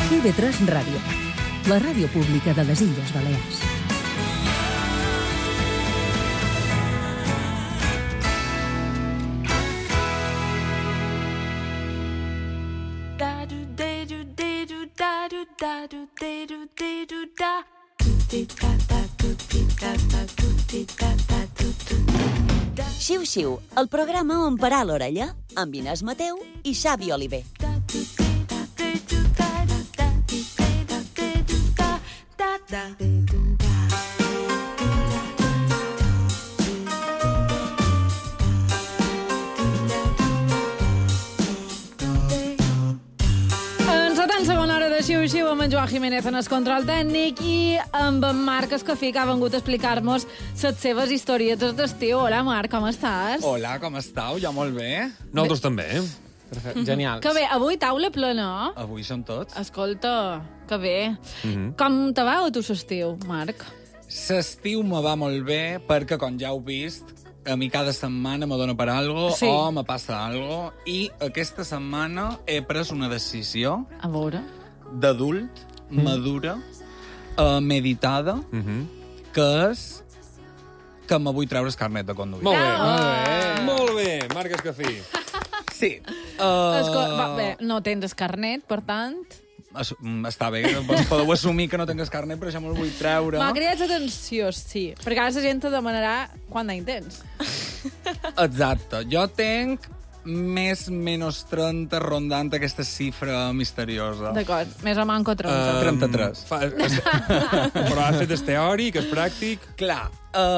IB3 Ràdio, la ràdio pública de les Illes Balears. Xiu-xiu, el programa on parar l'orella, amb Inés Mateu i Xavi Oliver. Xiu-xiu amb en Joan Jiménez en el control tècnic i amb en Marc Escafí, que ha vengut a explicar-nos les seves historietes d'estiu. Hola, Marc, com estàs? Hola, com estàu? Ja molt bé. Nosaltres també. Genial. Que bé, avui taula plena. Avui som tots. Escolta, que bé. Com te va a tu l'estiu, Marc? L'estiu me va molt bé perquè, com ja heu vist, a mi cada setmana me dona per algo Sí. o me passa algo i aquesta setmana he pres una decisió A veure. d'adult, madura, meditada, que és que me vull treure el carnet de conduir. Molt bé. Ah. Molt bé, Marc Escafí. Sí. Bé, no tens el carnet, per tant... Està bé, podeu assumir que no tinc el carnet, però ja me'l vull treure. M'ha cridat atenció, sí. Perquè ara la gent te demanarà quant d'any tens. Exacte. Jo tinc més menys 30 rondant aquesta xifra misteriosa. D'acord, més o manco 30. 33. Però has fet el teòric, el pràctic... Clar,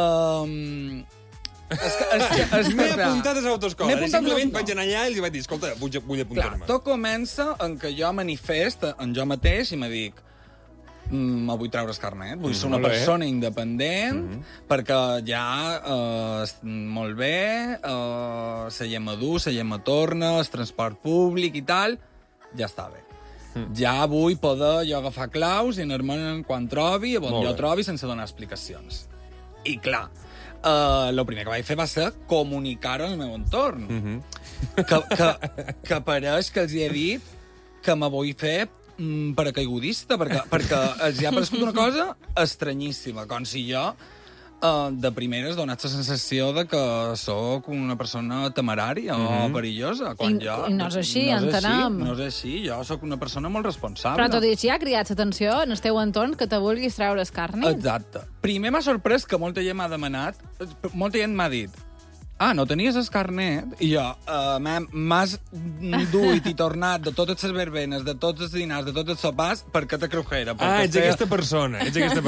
és M'he apuntat a l'autoescola. M'he apuntat Simplement no. vaig anar allà i li vaig dir, escolta, vull Clar, apuntar-me. tot comença en què jo manifest en jo mateix i me dic me vull treure el carnet, vull ser una molt bé. persona independent, perquè ja molt bé, la llema dur, la llema torna, el transport públic i tal, ja està bé. Ja vull poder jo agafar claus i anar-me'n quan trobi, on Molt jo bé. trobi, sense donar explicacions. I clar, el primer que vaig fer va ser comunicar-ho al meu entorn. Que pareix que els hi he dit que me vull fer paracaigudista, perquè els hi ha parescut una cosa estranyíssima, com si jo de primeres donat la sensació de que sóc una persona temerària o perillosa. Quan I jo, no és així, no és entenem. No és així, jo sóc una persona molt responsable. Però tot i així ha cridat l'atenció en el teu entorn que te vulguis treure el carnet. Exacte. Primer m'ha sorprès que molta gent m'ha demanat, molta gent m'ha dit no tenies el carnet? I jo, m'has duit i tornat de totes les verbenes, de tots els dinars, de tots els sopars, per què te creus que era? Ets aquesta persona,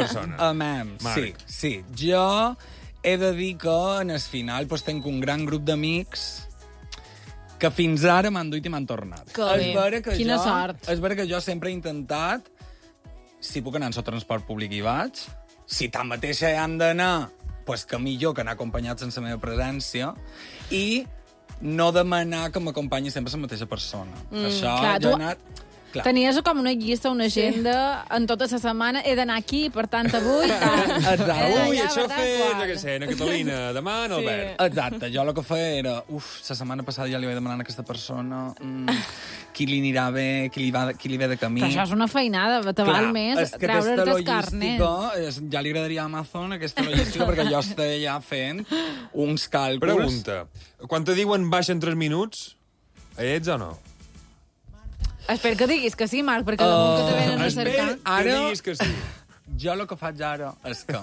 Sí, sí. Jo he de dir que en el final tenc un gran grup d'amics que fins ara m'han duit i m'han tornat. Que bé. Quina sort. És vera que jo sempre he intentat, si puc anar en el transport públic hi vaig, si tanmateix hi han d'anar, pues que millor que anar acompanyat sense la meva presència, i no demanar que m'acompanyi sempre la mateixa persona. Això clar, jo he tu- anat... Clar. Tenies com una llista, una agenda, en tota la setmana he d'anar aquí, per tant, avui... Exacte. Ui, això fer, jo què sé, Ana Catalina, demà en Albert. Exacte, jo el que feia era... La setmana passada ja li vaig demanar a aquesta persona qui li anirà bé, qui li ve de camí. Però això és una feinada, te val més és que treure't aquesta el carnet. logística, ja li agradaria a Amazon aquesta logística, perquè jo estic ja fent uns càlculs. Pregunta, quan te diuen baixa en 3 minuts, hi ets o no? Espero que diguis que sí, Marc, perquè damunt que te venen a cercar... Que diguis que sí. Jo el que faig ara és que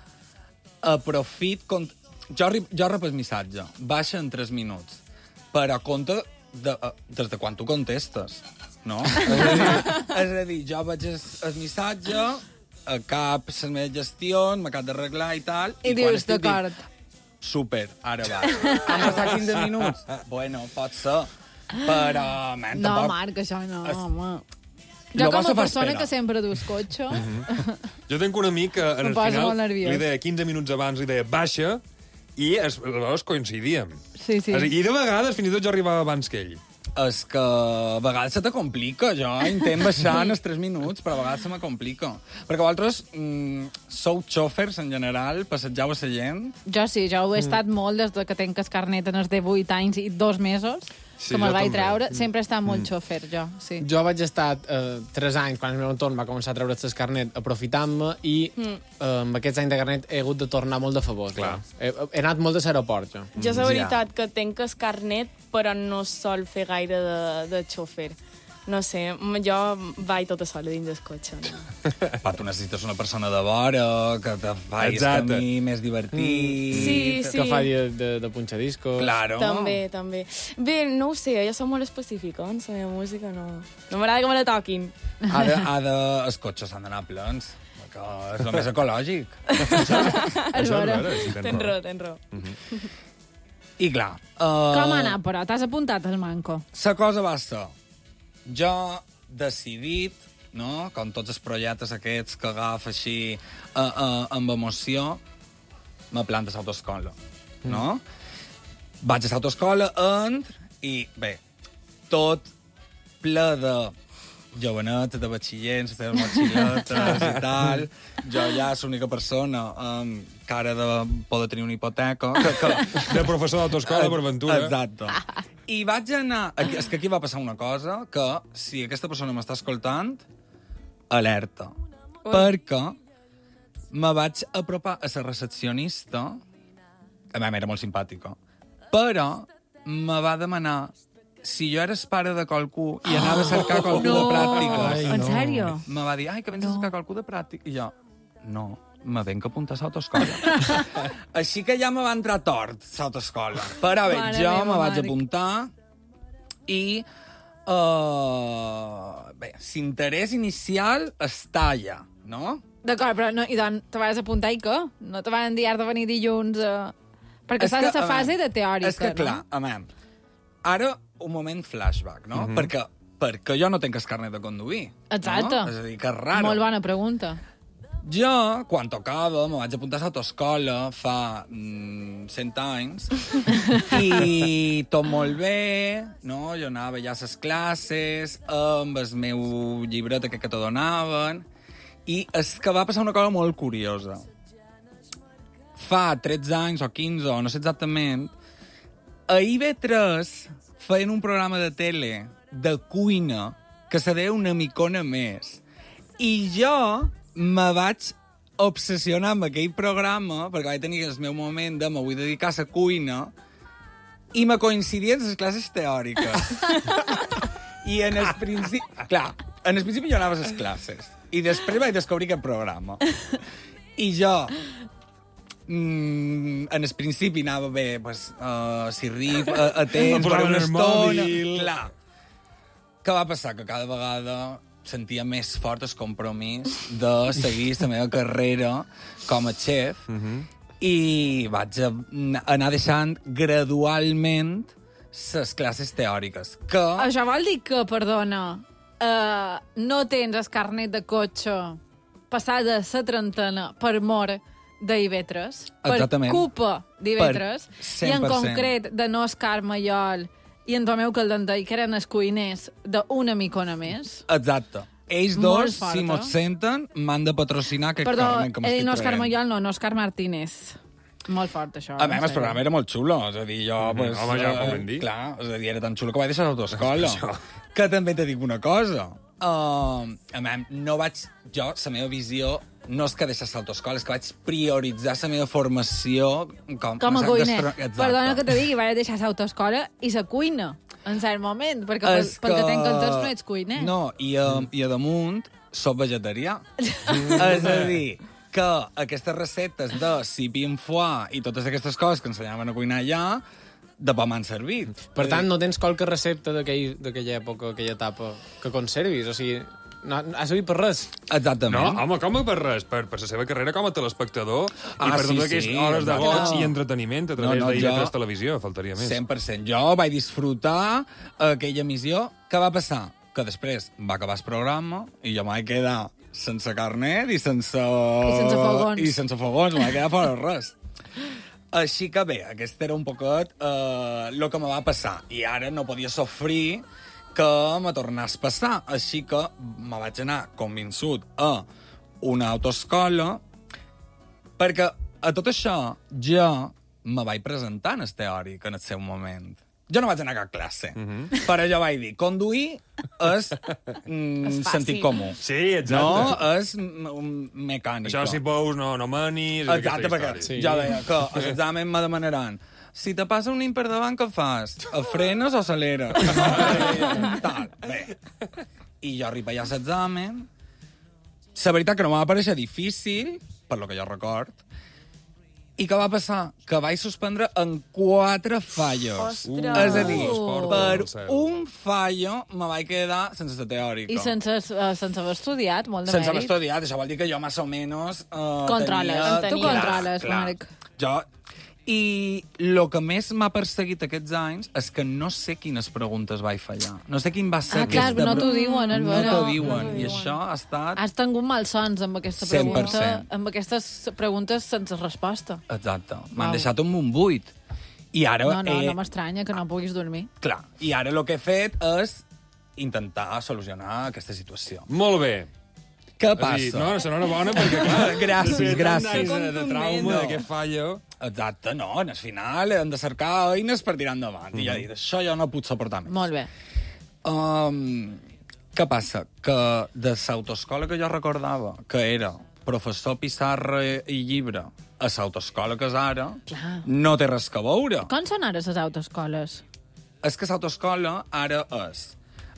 jo rep el missatge, baixa en 3 minuts, però compte des de quan tu contestes, no? És a dir, jo veig el missatge, cap les meves gestions, m'acabo d'arreglar i tal... I dius, d'acord. Super, ara va. Han passat 15 minuts? Bueno, pot ser. Però, man, No, tampoc... Marc, això no, home. Lo Jo com vas a a fer persona esperar. que sempre dus cotxe... Jo tinc un amic que en Em el posa final molt nerviós. li deia 15 minuts abans, li deia baixa, i aleshores coincidíem. Sí, sí. I de vegades fins i tot jo arribava abans que ell. És que a vegades se te complica. Jo intent baixar en els 3 minuts, però a vegades se me complica. Perquè vosaltres sou xòfers en general, passegeu a la gent. Jo sí, jo ho he estat molt des de que tenc el carnet en els de 8 anys i 2 mesos. Sí, que me'l jo vaig també. treure. Sempre he estat molt xofer, jo, sí. Jo vaig estar 3 anys, quan el meu entorn va començar a treure el carnet, aprofitant-me, i amb aquests anys de carnet he hagut de tornar molt de favor. Clar. He anat molt a l'aeroport, jo. Jo és la veritat que tenc el carnet, però no sol fer gaire de xofer. No sé, jo vaig tota sola dins del cotxe. No? Pa, tu necessites una persona de vora, que te faci el Exacte. camí més divertit. Sí, sí. Que faci de punxadiscos. Claro. També. Bé, no ho sé, jo soc molt específica, en la meva música no m'agrada que me la toquin. Els cotxes s'han d'anar plens, que és el més ecològic. Això és vera, sí, Tens raó. I clar... Com ha anat, però? T'has apuntat al manco? La cosa va ser... Jo, decidit, no?, com tots els projectes aquests que agafa així amb emoció, me plantes a l'autoscola, no? Vaig a l'autoscola, i, bé, tot ple de jovenets, de batxillers, de motxiletes i tal. Jo ja és l'única persona amb cara de poder tenir una hipoteca. De professor d'autoescola per Ventura. Exacte. I vaig anar... És que aquí va passar una cosa, que si aquesta persona m'està escoltant, alerta. Perquè me vaig apropar a la recepcionista, a mi era molt simpàtica, però me va demanar si jo era el pare de qualcú i anava a cercar qualcú de pràctiques. En sèrio? Me va dir, ai, que vens a cercar qualcú de pràctic. I jo, no, me venc a apuntar a l'autoscola. Així que ja me va entrar tort, l'autoscola. Però bé, Mare jo meva, me vaig Marc. apuntar i... bé, l'interès inicial està allà, no? D'acord, però no, i doncs te vas apuntar i què? No te van dir de venir dilluns? Perquè És estàs que, a la fase veure, de teòrica, És que, clar, a veure, ara un moment flashback, no? Perquè jo no tinc el carnet de conduir. Exacte. No? És a dir, que és raro. Molt bona pregunta. Jo, quan tocava, me vaig apuntar a l'autoscola fa 100 anys i tot molt bé, no? Jo anava ja a les classes amb el meu llibret que te donaven, i és que va passar una cosa molt curiosa. Fa 13 anys o 15, o no sé exactament, a IB3 feien un programa de tele de cuina que se deia Una micona més. I jo me vaig obsessionar amb aquell programa, perquè vaig tenir el meu moment de me vull dedicar a la cuina, i me coincidien les classes teòriques. I en el principi... Clar, en el principi jo anava a les classes, i després vaig descobrir aquest programa. I jo, en el principi anava bé, pues, si rip, atents, per posaven una el estona... mòbil. Clar. Què va passar? Que cada vegada sentia més fort el compromís de seguir la meva carrera com a xef, i vaig anar deixant gradualment les classes teòriques. Que... Això vol dir que, perdona, no tens el carnet de cotxe passada la trentena per mort d'IV3, per Exactament. culpa d'IV3, Per i en 100%. concret de no Oscar Mallol i en Tomeu Caldentell, que eren els cuiners d'Una micona més. Exacte. Ells Molt dos, fort, si mos senten, m'han de patrocinar aquest Perdó, carnet que he m'estic dit no Oscar traient. Mallol, no Oscar Martínez. Molt fort, això. A mi, el programa era molt xulo, és a dir, jo... Pues, home, ja ho vam dir. Clar, és a dir, era tan xulo que vaig deixar l'autoscola. Que també te dic una cosa. A mi, no vaig... Jo, la meva visió, no és que deixar l'autoscola, és que vaig prioritzar la meva formació com Com a cuiner. Exacte. Perdona que te digui, vaig deixar l'autoscola i la cuina, en cert moment, perquè És pel que tenc entès no ets cuiner. No, i a damunt soc vegetarià. És a dir, que aquestes receptes de cipin foie i totes aquestes coses que ensenyaven a cuinar allà, de pa m'han servit. Per tant, no tens qualque recepta d'aquella època, aquella etapa, que conservis? O sigui, no ha servit per res? Exactament. No, home, com per res? Per la seva carrera com a telespectador i per sí, totes aquestes sí, hores de exacte. goig i entreteniment a través No, de jo- IB3 Televisió, faltaria més. 100%. Jo vaig disfrutar aquella emissió. Què va passar? Que després va acabar el programa i jo m'he vaig quedar sense carnet i sense... I sense fogons. I sense fogons, m'he quedat fora de res. Així que bé, aquest era un poquet el que me va passar. I ara no podia sofrir que me tornés a passar. Així que me vaig anar convençut a una autoescola, perquè a tot això jo me vaig presentar en el teòric en el seu moment. Jo no vaig anar a cap classe, però jo vaig dir, conduir és sentit comú. Sí, exacte. No, és mecànic. Això si pous no manis... Exacte, perquè jo deia que els exàmens me demanaran si te passa un nim per davant, què fas? Frenes o acceleres? Tal, bé. I jo arribo allà a l'examen. La veritat que no m'ha pareixer difícil, per lo que jo record. I què va passar? Que vaig suspendre en 4 fallos. Ostres! És a dir, per un fallo me vaig quedar sense la teòrica. I sense haver estudiat, molt de Sense haver mèrit. estudiat, això vol dir que jo més o menys Controles, tu controles, clar. Marc. Jo... I el que més m'ha perseguit aquests anys és que no sé quines preguntes vaig fallar. No sé quin va ser clar, no t'ho diuen, és No vera. t'ho diuen. I això ha estat... Has tingut malsons amb aquesta pregunta, 100%. amb aquestes preguntes sense resposta. Exacte. M'han deixat un munt buit. I ara... No m'estranya que no puguis dormir. Clar. I ara el que he fet és intentar solucionar aquesta situació. Molt bé. Què És a dir, passa? no, enhorabona, perquè clar... Gràcies. De trauma, d'aquest fallo... Exacte, no, al final hem de cercar eines per tirar endavant. I ja he dit, això jo no puc suportar més. Molt bé. Què passa? Que de l'autoescola que jo recordava, que era professor pissarra i llibre, a l'autoescola que és ara, no té res que veure. Com són ara les autoescoles? És que l'autoescola ara és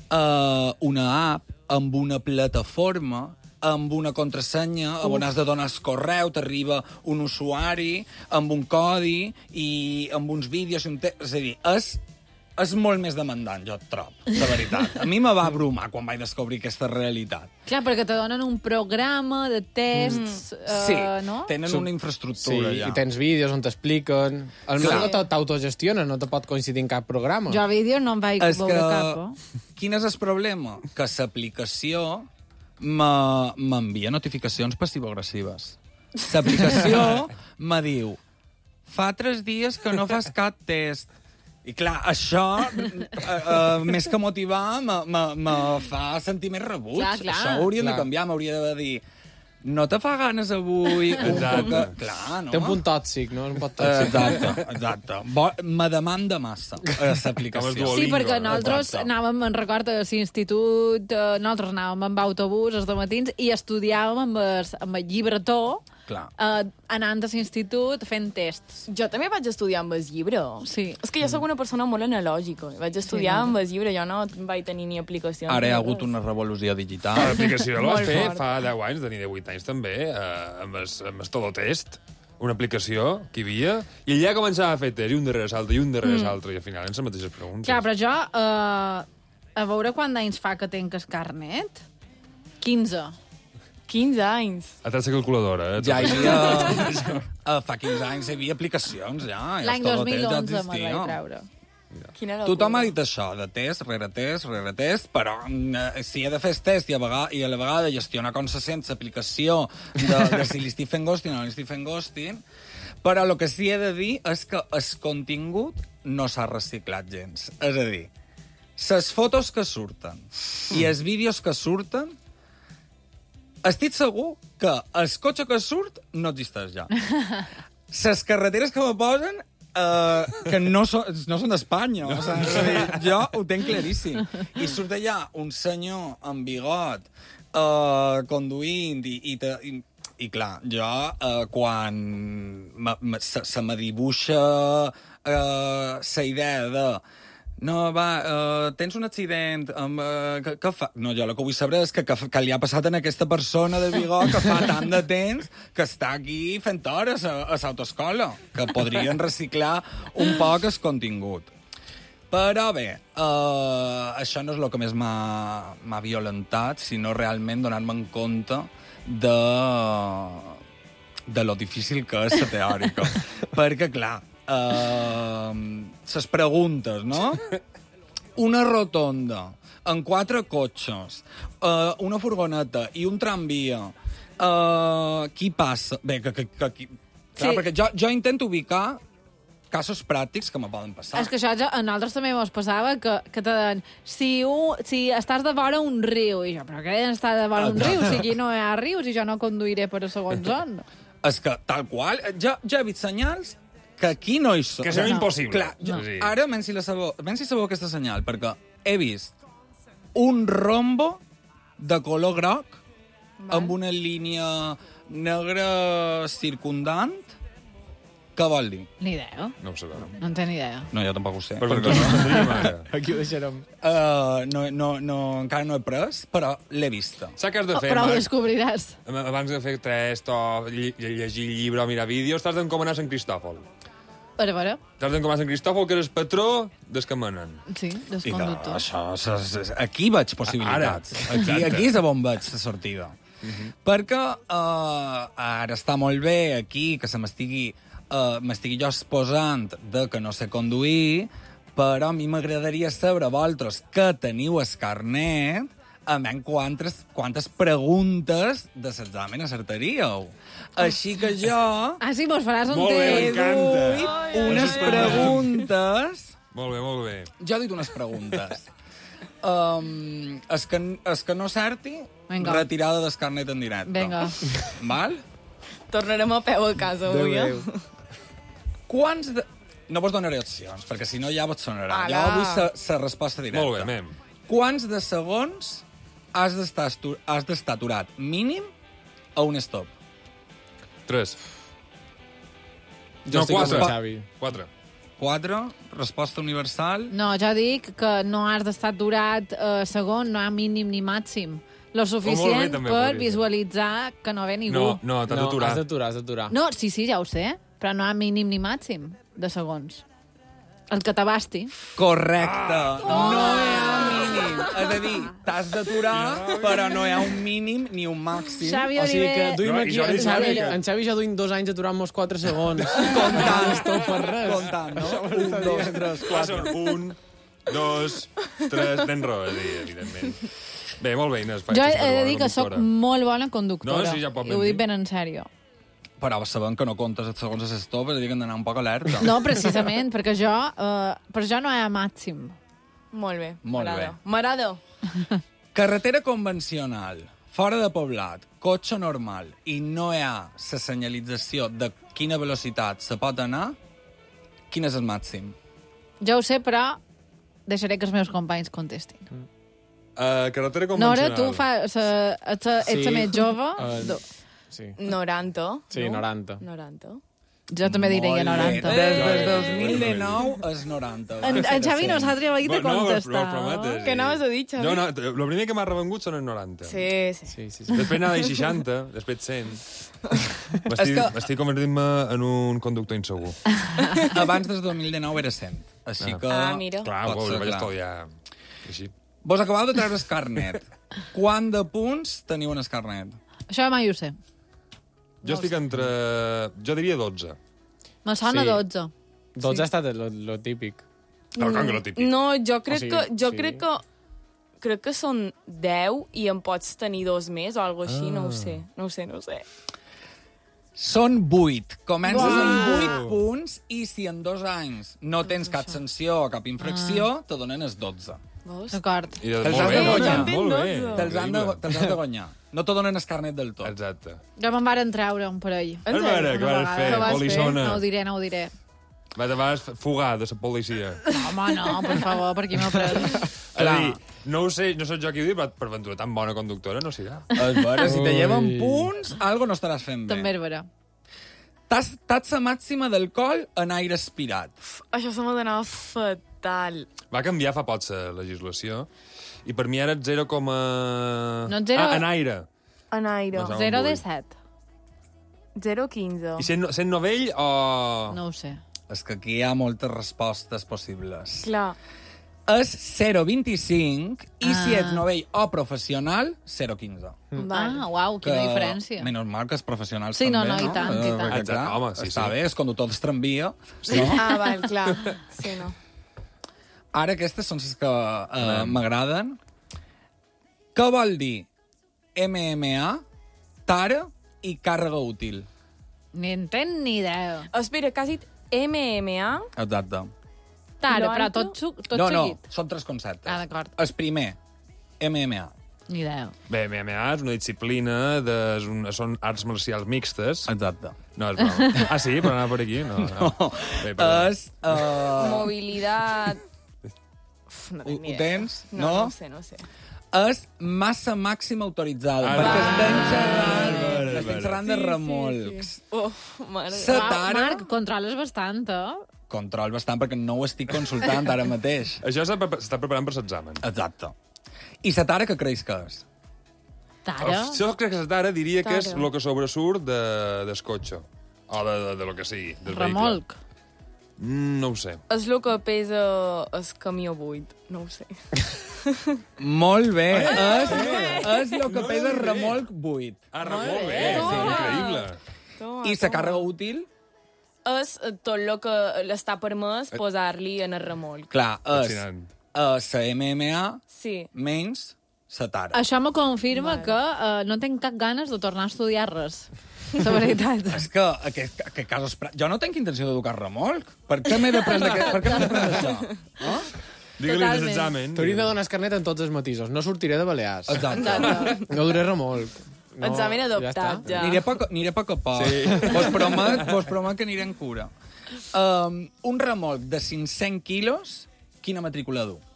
una app amb una plataforma amb una contrasenya, on has de donar el correu, t'arriba un usuari amb un codi i amb uns vídeos i un text. És a dir, és molt més demandant, jo et trobo, de veritat. A mi me va abrumar quan vaig descobrir aquesta realitat. Clar, perquè te donen un programa de tests, Sí, no? tenen una infraestructura Sí, ja. i tens vídeos on t'expliquen. El Clar. meu t'autogestiona, no te pot coincidir en cap programa. Jo a vídeos no en vaig És veure que... cap. Quin és el problema? Que l'aplicació m'envia notificacions passivo-agressives. L'aplicació me diu fa 3 dies que no fas cap test. I clar, això, més que motivar, me fa sentir més rebuig. Clar. Això ho hauríem de canviar, m'hauria de dir no te fa ganes avui un poc... Clar, no? Té un punt tòxic, no? Un punt tòxic. Exacte. Me demanda massa l'aplicació. Duolingo, Sí, perquè nosaltres Exacte. anàvem, me'n recordo, a l'institut, nosaltres anàvem amb autobús els matins i estudiàvem amb el llibretó, Clar. anant a l'institut fent tests. Jo també vaig estudiar amb el llibre. Sí. És que jo sóc una persona molt analògica. Vaig estudiar amb el llibre, jo no vaig tenir ni aplicacions. Ara hi ha ni hagut res. una revolució digital. L'aplicació la vas Molt fer fort. fa 10 anys, tenia 18 anys també, amb el Tolotest, una aplicació que hi havia, i allà començava a fer test, i un darrere l'altre, i un darrere l'altre, i al final eren les mateixes preguntes. Clar, però jo, a veure quant d'anys fa que tenc el carnet? 15. 15 anys. A la calculadora, eh? Ja hi havia... fa 15 anys hi havia aplicacions, ja. i L'any els Tolotest 2011 ja me'l existien. vaig treure. Quina locura. Tothom ha dit això, de test, rere test, però si he de fer el test i a la vegada gestionar com se sent l'aplicació de si li estic fent ghosting o no li estic fent ghosting, però el que sí he de dir és que el contingut no s'ha reciclat gens. És a dir, les fotos que surten i els vídeos que surten, estic segur que el cotxe que surt no existeix ja. Les carreteres que me posen que no són d'Espanya. O sigui, jo ho tenc claríssim. I surt allà un senyor amb bigot conduint i clar, jo quan se me dibuixa la idea de no, va, tens un accident, què fa? No, jo el que vull saber és que li ha passat a aquesta persona de bigot que fa tant de temps que està aquí fent hores a l'autoescola, que podrien reciclar un poc el contingut. Però bé, això no és el que més m'ha violentat, sinó realment donar-me en compte de lo difícil que és la teòrica. Perquè, clar, ses preguntes, no? Una rotonda, amb 4 cotxes, una furgoneta i un tramvia. Qui passa? Bé, clar, Sí. perquè jo intento ubicar casos pràctics que me poden passar. És que això a nosaltres també mos passava que te deien si estàs de vora un riu, i jo, però què està de vora un riu? Si aquí no hi ha rius i jo no conduiré per a segons on. És que, tal qual, jo he vist senyals que aquí no hi som. Que serà impossible. Clar, No. Sí. ara menys si sabeu aquesta senyal, perquè he vist un rombo de color groc amb una línia negra circundant. Què vol dir? Ni idea. No ho sabeu. No en té ni idea. No, jo tampoc ho sé. Per ventura, no entendríem ara. Aquí ho deixarem. Encara no he pres, però l'he vista. Saps què has de fer, Però ho Marc? descobriràs. Abans de fer test o llegir llibre o mirar vídeos, t'has d'encomanar Sant Cristòfol. A veure. T'has d'encomanar Sant Cristòfol, que és el patró dels que menen. Sí, dels I conductors. aquí veig possibilitats. Aquí és on veig la sortida. Perquè ara està molt bé aquí que se m'estigui jo exposant de que no sé conduir, però a mi m'agradaria saber, vosaltres, que teniu el carnet, quantes preguntes de l'examen acertaríeu. Així que jo Ah, sí, mos faràs un Molt bé, test. m'encanta. unes preguntes... Molt bé, molt bé. Jo he dit unes preguntes. Es que no acerti, Vinga. retirada del carnet en directe. Vinga. Val? Tornarem a peu a casa avui, Quants de... No vos donaré opcions, perquè si no ja vos sonarà. Ala. Jo vull la resposta directa. Molt bé, mem. Quants de segons has d'estar aturat mínim a un stop? 3. Jo estic amb el Xavi. 4. 4, resposta universal. No, jo dic que no has d'estar aturat segon, no hi ha mínim ni màxim. Lo suficient també per podria ser. visualitzar que no ve ningú. No, no, t'has d'aturar. Has d'aturar. No, sí, ja ho sé, però no hi ha mínim ni màxim de segons. El que t'abasti. Correcte. No hi ha mínim. És a dir, t'has d'aturar, però no hi ha un mínim ni un màxim. Xavi O sigui que Oliver... duim No, aquí... i Jordi En Xavi, Sàrega. en Xavi ja duim 2 anys aturant-nos 4 segons. Comptant, no? 1, 2, 3, Clar, 4. són 1, 2, 3... Tens raó, evidentment. Bé, molt bé, Inés. Jo he de dir que sóc molt bona conductora. No, sí, ja pot I ho dir. dic ben en sèrio. Però sabem que no comptes els segons a l'estop, és a dir, que hem d'anar un poc alerta. No, precisament, perquè per jo no hi ha màxim. Molt bé. Molt bé. M'agrada. Carretera convencional, fora de poblat, cotxe normal, i no hi ha la senyalització de quina velocitat se pot anar, quin és el màxim? Ja ho sé, però deixaré que els meus companys contestin. Carretera Nora, convencional. tu ets la més jove. Sí. 90. Sí, no? 90. 90. Jo també diria Molt bé. 90. Des del 2019 és 90. En Xavi no s'ha atrevit a contestar. prometes. Què anaves a dir, Xavi? No, el primer que m'ha revengut són els 90. Sí, sí. Sí, sí, sí. Després anava a 60, després 100. M'estic convertint-me en un conductor insegur. Abans del 2019 era 100. Així que... Mira. Clar, pot ser, vaig clar. estudiar així. Vos acabeu de treure el carnet. Quant de punts teniu en el carnet? Això mai ho sé. Jo estic entre... Jo diria 12. Me sona Sí. 12. 12 ha estat lo típic. Però com que lo típic. No, jo crec O sigui, que... Crec que són 10 i en pots tenir 2 més o alguna així, no ho sé. No ho sé. Són 8. Comences amb 8 punts i si en 2 anys no tens cap sanció o cap infracció, te donen els 12. Veus? D'acord. I Te'ls molt has bé, de guanyar. molt bé. Te'ls has de guanyar. No te donen el carnet del tot. Exacte. Jo me'n varen treure un parell. En A veure, sèrio? què vas fer? Què vas fer? Polissona. No ho diré. Vas fugar de la policia. Home, no, per favor, per qui m'ha pres. És a dir, no ho sé, no soc jo qui ho diu, però per ventura tan bona conductora no serà. A veure, si te Ui. lleven punts, algo no estaràs fent bé. També és vera. Tatsa màxima d'alcohol en aire aspirat. Això se m'ha d'anar fatal. Va canviar fa poc la legislació i per mi ara és 0, No, 0 en aire. En aire. No, 0 de vull. 7. 0,15. I sent novell o... No ho sé. És que aquí hi ha moltes respostes possibles. Clar. És 0,25 i si ets novell o professional, 0,15. Vale. Ah, uau, quina diferència. Menys mal que els professionals Sí, no, també, no, i tant, i tant. Perquè, clar, Home, sí, està sí. bé, és conductor del tramvia. Sí. Ah, val, clar. Sí, no. Ara aquestes són les que m'agraden. Què vol dir MMA, tara i càrrega útil? Ni en ten ni idea. Espera, que has dit MMA? Exacte. Tara, Lo però altre? tot No, seguit. són 3 conceptes. Ah, d'acord. El primer, MMA. Ni idea. Bé, MMA és una disciplina, són arts marcials mixtes. Exacte. No, és broma. Ah, sí? Per anar per aquí? No. Bé, perdó. És... Mobilitat... No tinc ni Ho idea. tens? No, No? no sé. És massa màxima autoritzada, Ah, perquè vale. estem xerrant de remolcs. Mare de... Satara, Marc, controles bastant, control bastant perquè no ho estic consultant ara mateix. Això s'està preparant per l'examen. Exacte. I Satara, què creus que és? Tara? Jo crec que ara diria que és Tara. el que sobresurt del cotxe. O de lo que sigui, del Remolc. vehicle. No ho sé. És el que pesa el camió buit. No ho sé. Molt bé. És el que pesa remolc 8. Ah, molt bé. Sí, increïble. Toma, I la càrrega útil? És tot el que està permès posar-li en el remolc. Clar, és Fascinant. la MMA Sí. menys la tara. Això me confirma que no tinc cap ganes de tornar a estudiar res. La veritat. És que aquest cas... Jo no tinc intenció d'educar remolc. Per què m'he d'aprendre això? No? Digue-li Totalment. l'examen. T'hauríem de donar el carnet en tots els matisos. No sortiré de Balears. Exacte. No duré remolc. No, Examen adoptat, està. ja. Aniré poc a poc. Sí. Vos promet que aniré en cura. Un remolc de 500 quilos, quina matrícula du?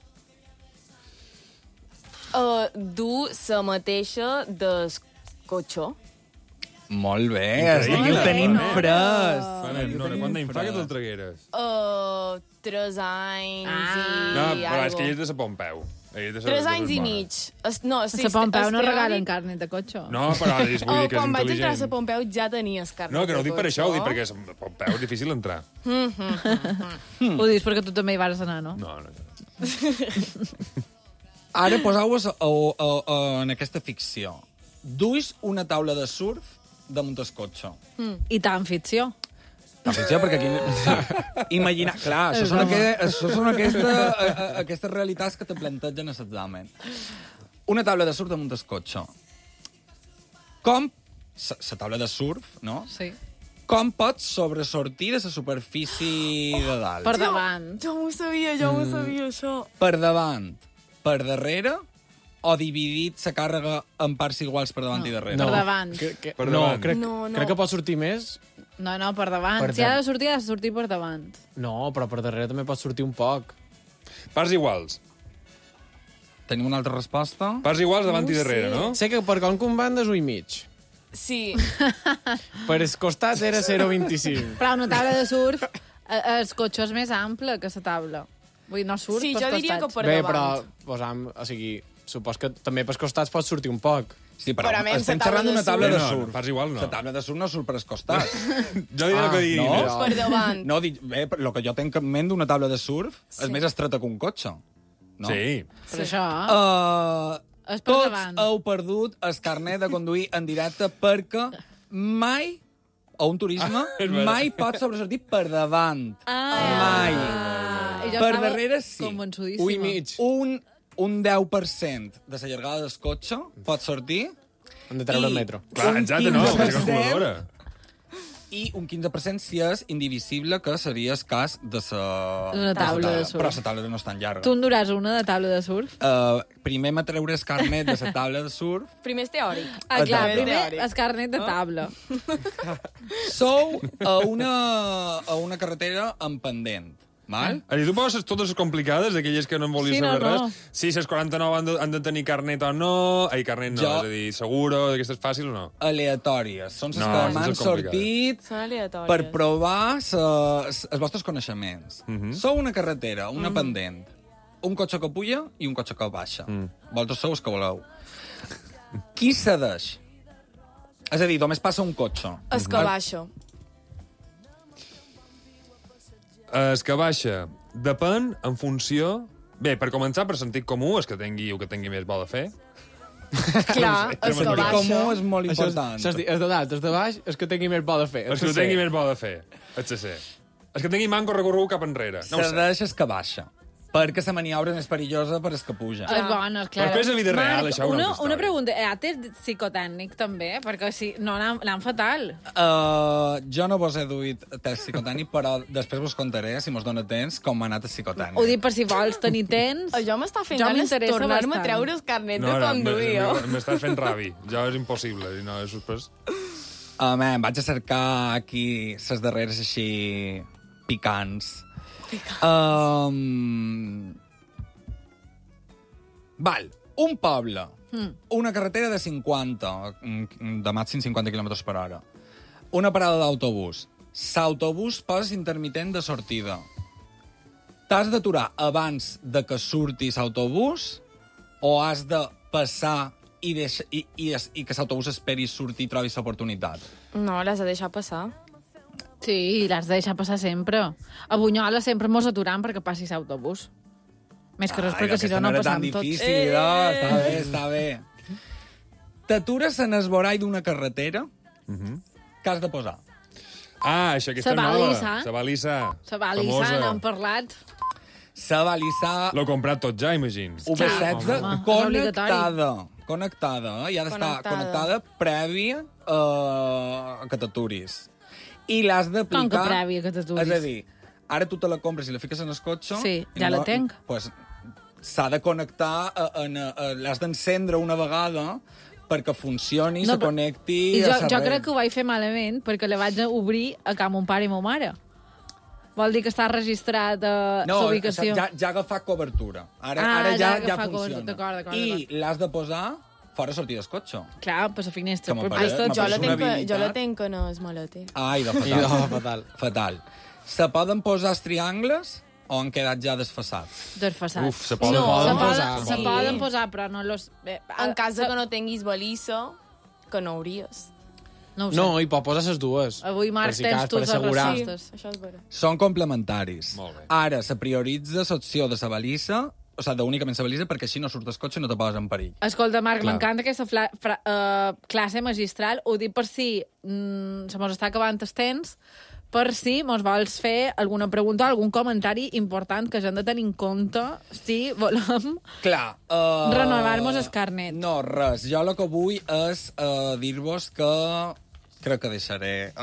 Du la mateixa del cotxe. Molt bé, Increïble. aquí ho tenim Molt bé. fresc. Quant d'any fa que te'l tragueres? 3 anys No, i... però és que ell algo. és de Pompeu. 3 anys i mig. No, sí, A Pompeu no el regalen teòric- carnet de cotxe. No, però vull dir que és Quan vaig entrar a intel·ligent. la Pompeu ja tenies carnet No, que no ho de dic per això, ho dic cotxe. perquè a Pompeu és difícil entrar. Ho dius perquè tu també hi vas anar, no? No. Ara poseu-vos en aquesta ficció. Duis una taula de surf damunt el cotxe. I tant ficció. La ficció, perquè aquí... Imaginar... Clar, això són aquestes realitats que te plantegen a l'examen. Una taula de surf damunt el cotxe. Com... La taula de surf, no? Sí. Com pots sobresortir de la superfície de dalt? Per davant. Jo m'ho sabia, això. Per davant, per darrere, o dividit la càrrega en parts iguals per davant i darrere? Per davant. Per No, davant. crec que pot sortir més. No, per davant. Per Si ha de davant. sortir, ha de sortir per davant. No, però per darrere també pot sortir un poc. Parts iguals. Tenim una altra resposta? Parts iguals davant i darrere, no? Sé que per com banda és 1,5. Sí. Per els costats era 0,25. Però una taula de surf, el cotxe és més ample que la taula. Vull dir, no surt Sí, pels jo diria que costats. per Bé, davant. però posam, o sigui, supos que també pels costats pot sortir un poc. Sí, però Però a més, estem la taula xerrant d'una de taula de surf. surf. No, parts igual no. La taula de surf no surt per els costats. Jo diria que digui no? més. Per davant. No, bé, el que jo tenc en ment d'una taula de surf és més estreta que un cotxe. No? Sí. Per això... És per Tots davant. heu perdut el carnet de conduir en directe perquè mai, o un turisme, és veritat. mai pot sobresortir per davant. Mai. I jo Per estava darrere sí. convençudíssima. 1,5. Un 10% de la llargada del cotxe pot sortir Hem de treure el metro. Clar, un exacte, no, és 15% calculadora. i un 15% si és indivisible, que seria el cas de Una taula de surf. Però la taula no és tan llarga. Tu en duràs una de taula de surf? Primer m'atreuré el carnet de la taula de surf. Primer és teòric. Ah, clar, Exacte. primer el carnet de taula. Sou a una carretera en pendent, val? I tu poses totes les complicades, aquelles que no en volies Sí, no, saber no. res. Si les 49 han de tenir carnet o no. Ai, carnet no, Jo- és a dir, seguro, d'aquestes fàcil o no? Aleatòries. Són les No, que són m'han les complicades. sortit Són aleatòries. per provar els vostres coneixements. Sou una carretera, una pendent, un cotxe que puja i un cotxe que baixa. Vosaltres sou els que voleu. Qui cedeix? És a dir, només passa un cotxe. És que baixa. Es que baixa depèn en funció... Bé, per començar, per sentit comú, és que tingui el que tingui més bo de fer. Clar, és que El baixa. comú és molt important. Això és de dalt, és de baix, és que tingui més bo de fer. És que ho tingui més bo de fer. És que tingui manco recorregut cap enrere. No ho sé. Cedeix el que baixa. perquè la maniobra és més perillosa per el que puja. És bona, clar. Però és la vida real, això, una altra una història. pregunta. Test psicotècnic, també? Perquè si no, anant fatal. Jo no vos he duit test psicotècnic, però després vos contaré, si mos dona temps, com m'ha anat el psicotècnic. Ho dic per si vols tenir temps. Jo m'està fent Jo ganes m'interessa tornar-me a bastant. treure el carnet de conduir. M'estàs fent rabi. Ja és impossible. I no, és suspès. Em vaig a cercar aquí les darreres així picants. Val, un poble, una carretera de 50, de màxim 50 km per hora, una parada d'autobús, l'autobús posa intermitent de sortida. T'has d'aturar abans de que surti l'autobús o has de passar i que l'autobús esperi sortir i trobi l'oportunitat? No, l'has de deixar passar. Sí, l'has de deixar passar sempre. A Bunyola sempre mos aturam perquè passi l'autobús. Més que res, perquè si no, no passam tots. Difícil, està bé. T'atures en el vorall d'una carretera que has de posar. Ah, això, aquesta Sa nova. balisa. Sa balisa. La balisa, n'hem parlat. La balisa L'ho comprat tot ja, imagins. UB16 home, és connectada. I ha d'estar Connectada. connectada prèvia a que t'aturis. I l'has d'aplicar... Com que prèvia que t'aturis? És a dir, ara tu te la compres i la fiques en el cotxe... Sí, i ja la tenc. Pues, s'ha de connectar, l'has d'encendre una vegada perquè funcioni, se connecti... I a la jo red. crec que ho vaig fer malament perquè la vaig obrir a ca mon pare i ma mare. Vol dir que està registrat a No, l'ubicació. ja agafa cobertura. Ara Ah, ja agafa funciona. d'acord. I l'has de posar fora sortir del cotxe. Clar, per la finestra. Que Per m'apareix- tot. Jo la una tenc, jo la habilitat. tenc en el maleter. Ai, de I fatal. fatal. Fatal. Se poden posar els triangles o han quedat ja desfassats? Desfassats. Uf, se poden No, posar. Se Sí. poden posar, però no los... En cas de que no tinguis balissa, que no hauries. No ho sé. No, i pot posar les dues. Avui, Marc, Per si tens cas, tu per les assegurar. respostes. Sí, això és vera. Són complementaris. Molt bé. Ara se prioritza l'opció de la balissa, o sigui, d'únicament la balissa, perquè així no surts del cotxe i no te poses en perill. Escolta, Marc, Clar. m'encanta aquesta classe magistral. Ho dic per si se mos està acabant el temps, per si mos vols fer alguna pregunta o algun comentari important que hem de tenir en compte si volem... Clar. Renovar-mos el carnet. No, res. Jo el que vull és dir-vos que crec que deixaré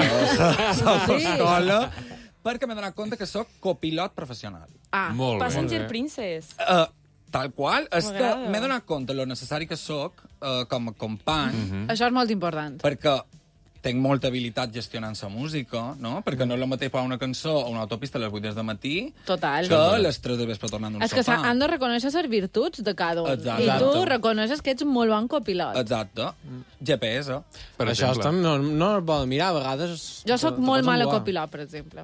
l'escola perquè m'he donat compte que sóc copilot professional. Ah, Molt bé. Passenger Princess. Tal qual. És que M'agrada. m'he donat compte lo necessari que sóc com a company, això és molt important. perquè tinc molta habilitat gestionant la música, no? Perquè no és el mateix posar una cançó o una autopista a les 8 des de matí Total. que a les 3 de vespre tornant d'un És que sopar. han de reconèixer les virtuts de cada un. Exacte. I tu reconeixes que ets un molt bon copilot. Exacte. GPS. Per Això exemple. no el poden mirar, a vegades... Jo sóc te molt pots mala embuar. copilot, per exemple.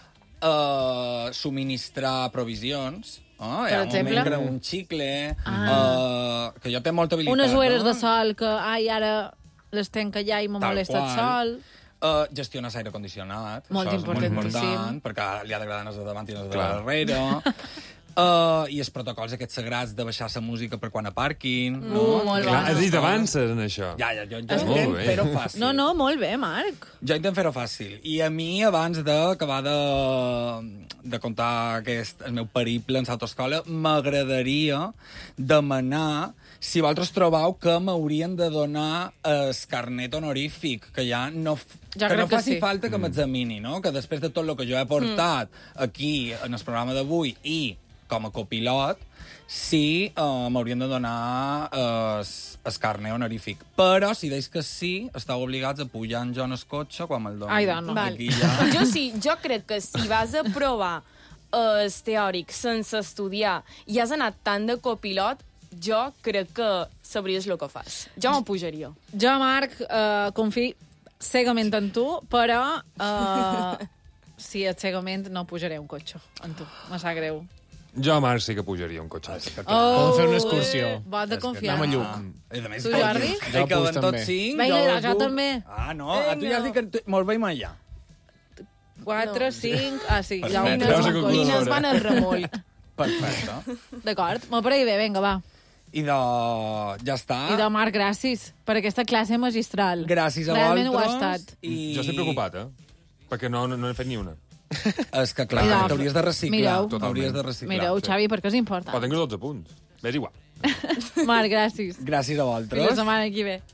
Subministrar provisions. Hi Per ha exemple? un moment un xicle, que jo tinc molta habilitat. Unes ueres no? de sol que, ai, ara les tenc allà i me Tal molesta el qual. sol. Gestionar l'aire condicionat. Molt això és molt importantíssim. important, perquè li ha d'agradar els de davant i els de Clar. darrere. I els protocols aquests sagrats de baixar la música per quan aparquin. No? molt Clar, bona. has dit t'avances en això. Ja, jo Molt intento bé. fer-ho fàcil. No, molt bé, Marc. Jo intento fer-ho fàcil. I a mi, abans d'acabar de contar el meu periple en l'autoescola, m'agradaria demanar si vosaltres trobeu que m'haurien de donar el carnet honorífic, que ja no, Jo que no crec que faci sí. falta que m'examini, no? Que després de tot el que jo he portat aquí en el programa d'avui i com a copilot, sí m'haurien de donar el carnet honorífic. Però si deis que sí, estàu obligats a pujar en jo en el cotxe quan me'l donin. Ai, dona. Val. Aquí ja... Jo sí, jo crec que si vas a provar el teòric sense estudiar i has anat tant de copilot, jo crec que sabries el que fas. Jo m'ho pujaria. Jo, Marc, confio cegament en tu, però si et cegament no pujaré un cotxe en tu. Me sap greu. Jo, Marc, sí que pujaria un cotxe. Podem fer una excursió. Bo de confiar. Anem a Lluc. A més, Tu, Jordi? Jo que Jo van també. tots 5. Vinga, jo també. Ah, no, a tu ja has dit que mos veiem allà. 4, 5... Ah, sí, ja ho Perfecte. tens Veus en que compte. I no es van al remolc. Perfecte. D'acord, m'ho pareix bé, vinga, va. I ja està. I de Marc, gràcies per aquesta classe magistral. Gràcies a Realment ho ha vosaltres. estat. I... Jo estic preocupat, perquè no he fet ni una. És que, clar, Mireu, t'hauries de reciclar. mireu. T'hauries de reciclar. Mireu, sí. Xavi, perquè és important. Però tinc 12 punts. És igual. Marc, gràcies. Gràcies a Fins la vosaltres. setmana que ve.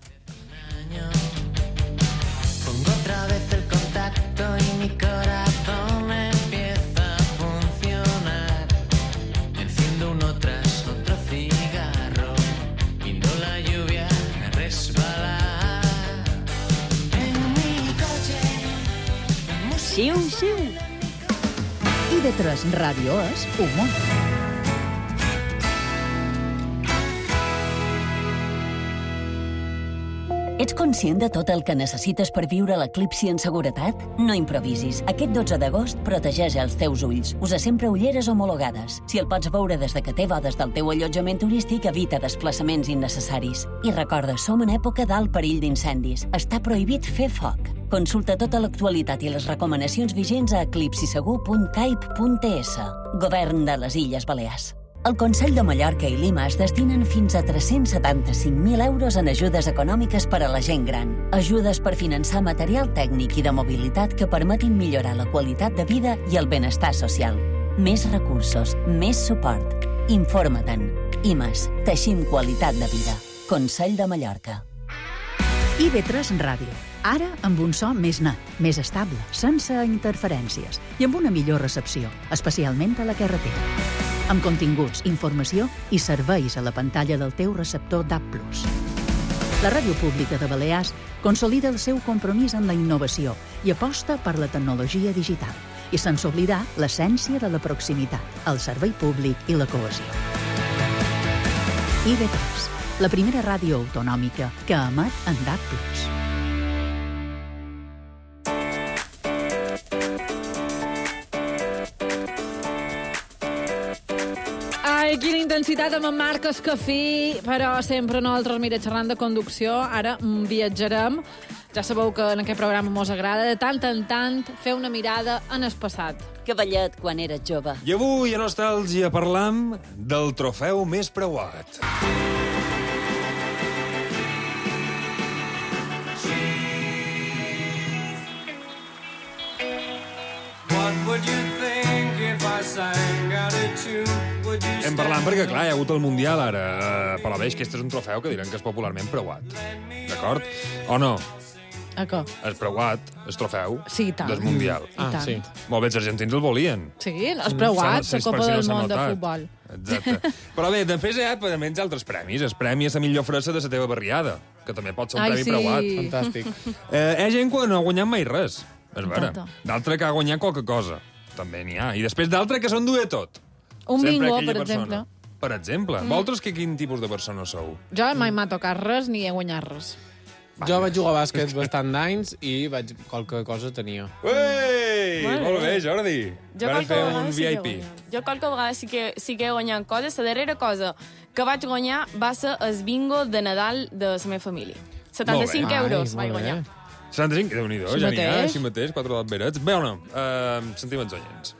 Pongo otra vez el contacto y mi corazón empieza a funcionar. Enciendo uno tras otro cigarro, viendo la lluvia resbalar. En mi coche, Xiu, xiu. IB3 Ràdio és humor. Ets conscient de tot el que necessites per viure l'eclipsi en seguretat? No improvisis. Aquest 12 d'agost protegeix els teus ulls. Usa sempre ulleres homologades. Si el pots veure des de que té bodes del teu allotjament turístic, evita desplaçaments innecessaris. I recorda, som en època d'alt perill d'incendis. Està prohibit fer foc. Consulta tota l'actualitat i les recomanacions vigents a eclipsisegur.caip.es. Govern de les Illes Balears. El Consell de Mallorca i Lima es destinen fins a 375.000 euros en ajudes econòmiques per a la gent gran. Ajudes per finançar material tècnic i de mobilitat que permetin millorar la qualitat de vida i el benestar social. Més recursos, més suport. Informa-te'n. IMAS. Teixim qualitat de vida. Consell de Mallorca. IB3 Ràdio. Ara amb un so més net, més estable, sense interferències i amb una millor recepció, especialment a la carretera. Amb continguts, informació i serveis a la pantalla del teu receptor DAB+. La Ràdio Pública de Balears consolida el seu compromís amb la innovació i aposta per la tecnologia digital, i sense oblidar l'essència de la proximitat, el servei públic i la cohesió. IB3, la primera ràdio autonòmica que emet en DAB+. Ai, quina intensitat amb en Marc Escafí, però sempre nosaltres, mira, xerrant de conducció, ara viatjarem. Ja sabeu que en aquest programa mos agrada de tant en tant fer una mirada en el passat. Que ballet quan eres jove. I avui, a Nostàlgia, parlam del trofeu més preuat. Hem parlat perquè, clar, hi ha hagut el Mundial ara, però veig que este és un trofeu que diran que és popularment preuat. D'acord? O no? A què? És preuat, el trofeu Sí, i tant. del Mundial. I tant. sí. Molt bé, els argentins el volien. Sí, és preuat, Sí, la Copa per si no del s'ha Món de notat. futbol. Exacte. Però bé, després hi ha també altres premis. El premi a la millor fressa de la teva barriada, que també pot ser un Ai, premi sí. preuat. Fantàstic. Hi ha gent que no ha guanyat mai res, és vera. Exacte. D'altra que ha guanyat qualque cosa, també n'hi ha. I després d'altra que són dues tot. Un Sempre bingo, aquella per persona. exemple. Per exemple. Vosaltres quin tipus de persona sou? Jo mai m'ha tocat res ni he guanyat res. Jo vaig jugar a bàsquet bastant d'anys i qualque cosa tenia. Uei! Molt Molt bé. bé, Jordi. Jo Vam qualque fer vegada un sí que he VIP. guanyat. Jo qualque vegada sí que he guanyat coses. La darrera cosa que vaig guanyar va ser el bingo de Nadal de la meva família. 75 Molt bé. euros Ai, vaig molt bé. guanyar. 75, Déu-n'hi-do, Així ja n'hi ha, mateix. així mateix, 4 d'alberets. Bé o no? Sentim els oients.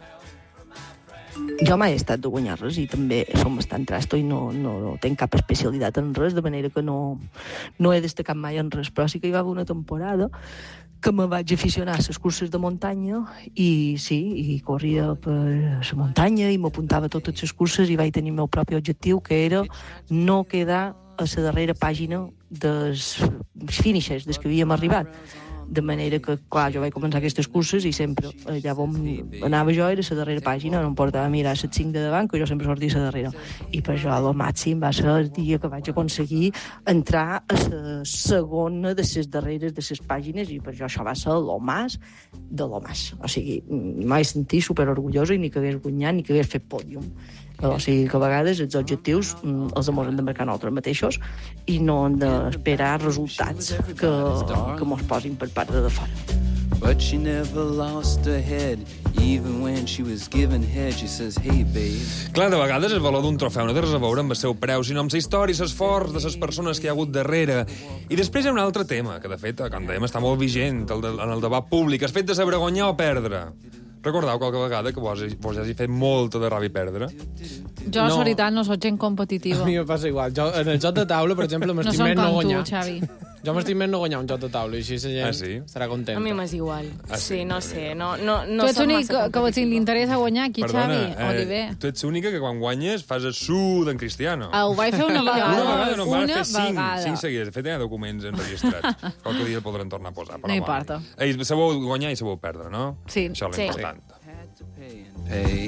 Jo mai he estat de guanyar res i també som bastant trasto i no tenc cap especialitat en res, de manera que no he destacat mai en res, però sí que hi va haver una temporada que me vaig aficionar a les curses de muntanya i sí, i corria per la muntanya i m'apuntava a totes les curses i vaig tenir el meu propi objectiu, que era no quedar a la darrera pàgina dels finishes, des que havíem arribat. De manera que, clar, jo vaig començar aquestes curses i sempre, allà on anava jo era la darrera pàgina, no em portava a mirar les 5 de davant, que jo sempre sortia a la darrera. I per això el màxim va ser el dia que vaig aconseguir entrar a la segona de les darreres de les pàgines i per això va ser lo más de lo más. O sigui, m'he sentit superorgullosa i ni que hagués guanyat ni que hagués fet pòdium. O sigui que a vegades els objectius els hem de marcar nosaltres mateixos i no hem d'esperar resultats que mos posin per part de fora. But she never lost her head. Even when she was given head, she says, hey, babe. Clar, de vegades el valor d'un trofeu no té res a veure amb el seu preu, sinó amb la història i l'esforç de les persones que hi ha hagut darrere. I després hi ha un altre tema, que de fet, com dèiem, està molt vigent en el debat públic, el fet de saber guanyar o perdre. Recordeu qualque vegada que vos hagi fet molta de ràbia perdre? Jo, la veritat, no soc gent competitiva. A mi em passa igual. Jo, en el joc de taula, per exemple, No m'estim som més no com tu, guanyar. Xavi. Jo m'estic més no guanyar un joc de taula, i així la gent estarà contenta. A mi m'és igual. Sí, no sé, no tu ets l'únic que si li interessa guanyar aquí, Xavi, Oliver. Tu ets l'única que quan guanyes fas el su d'en Cristiano. Ho vaig fer una vegada. Una vegada no, vam fer 5 seguides. De fet, hi ha documents enregistrats. Qualque dia el podran tornar a posar. No importa. Sabeu guanyar i sabeu perdre, no? Sí. Això és l'important. Pay.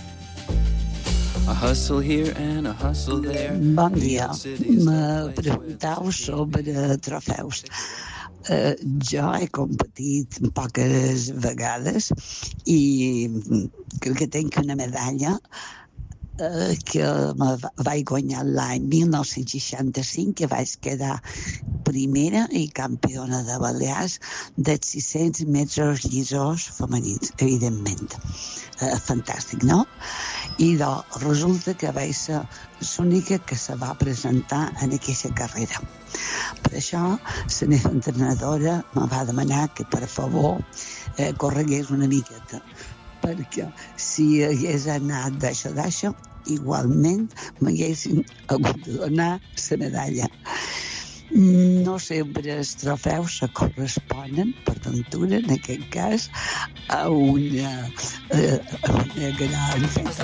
A hustle here and a hustle there. Bon dia. Me preguntau sobre trofeus. Jo he competit poques vegades i crec que tinc una medalla que me vaig guanyar l'any 1965, que vaig quedar primera i campiona de Balears dels 600 metres llisos femenins, evidentment. Fantàstic, no? I resulta que vaig ser l'única que se va presentar en aquesta carrera. Per això, la meva entrenadora me va demanar que, per favor, corregués una miqueta, perquè si hagués anat d'això, igualment m'haguessin hagut de donar la medalla. No sempre els trofeus se corresponen, per ventura, en aquest cas, a una gran festa.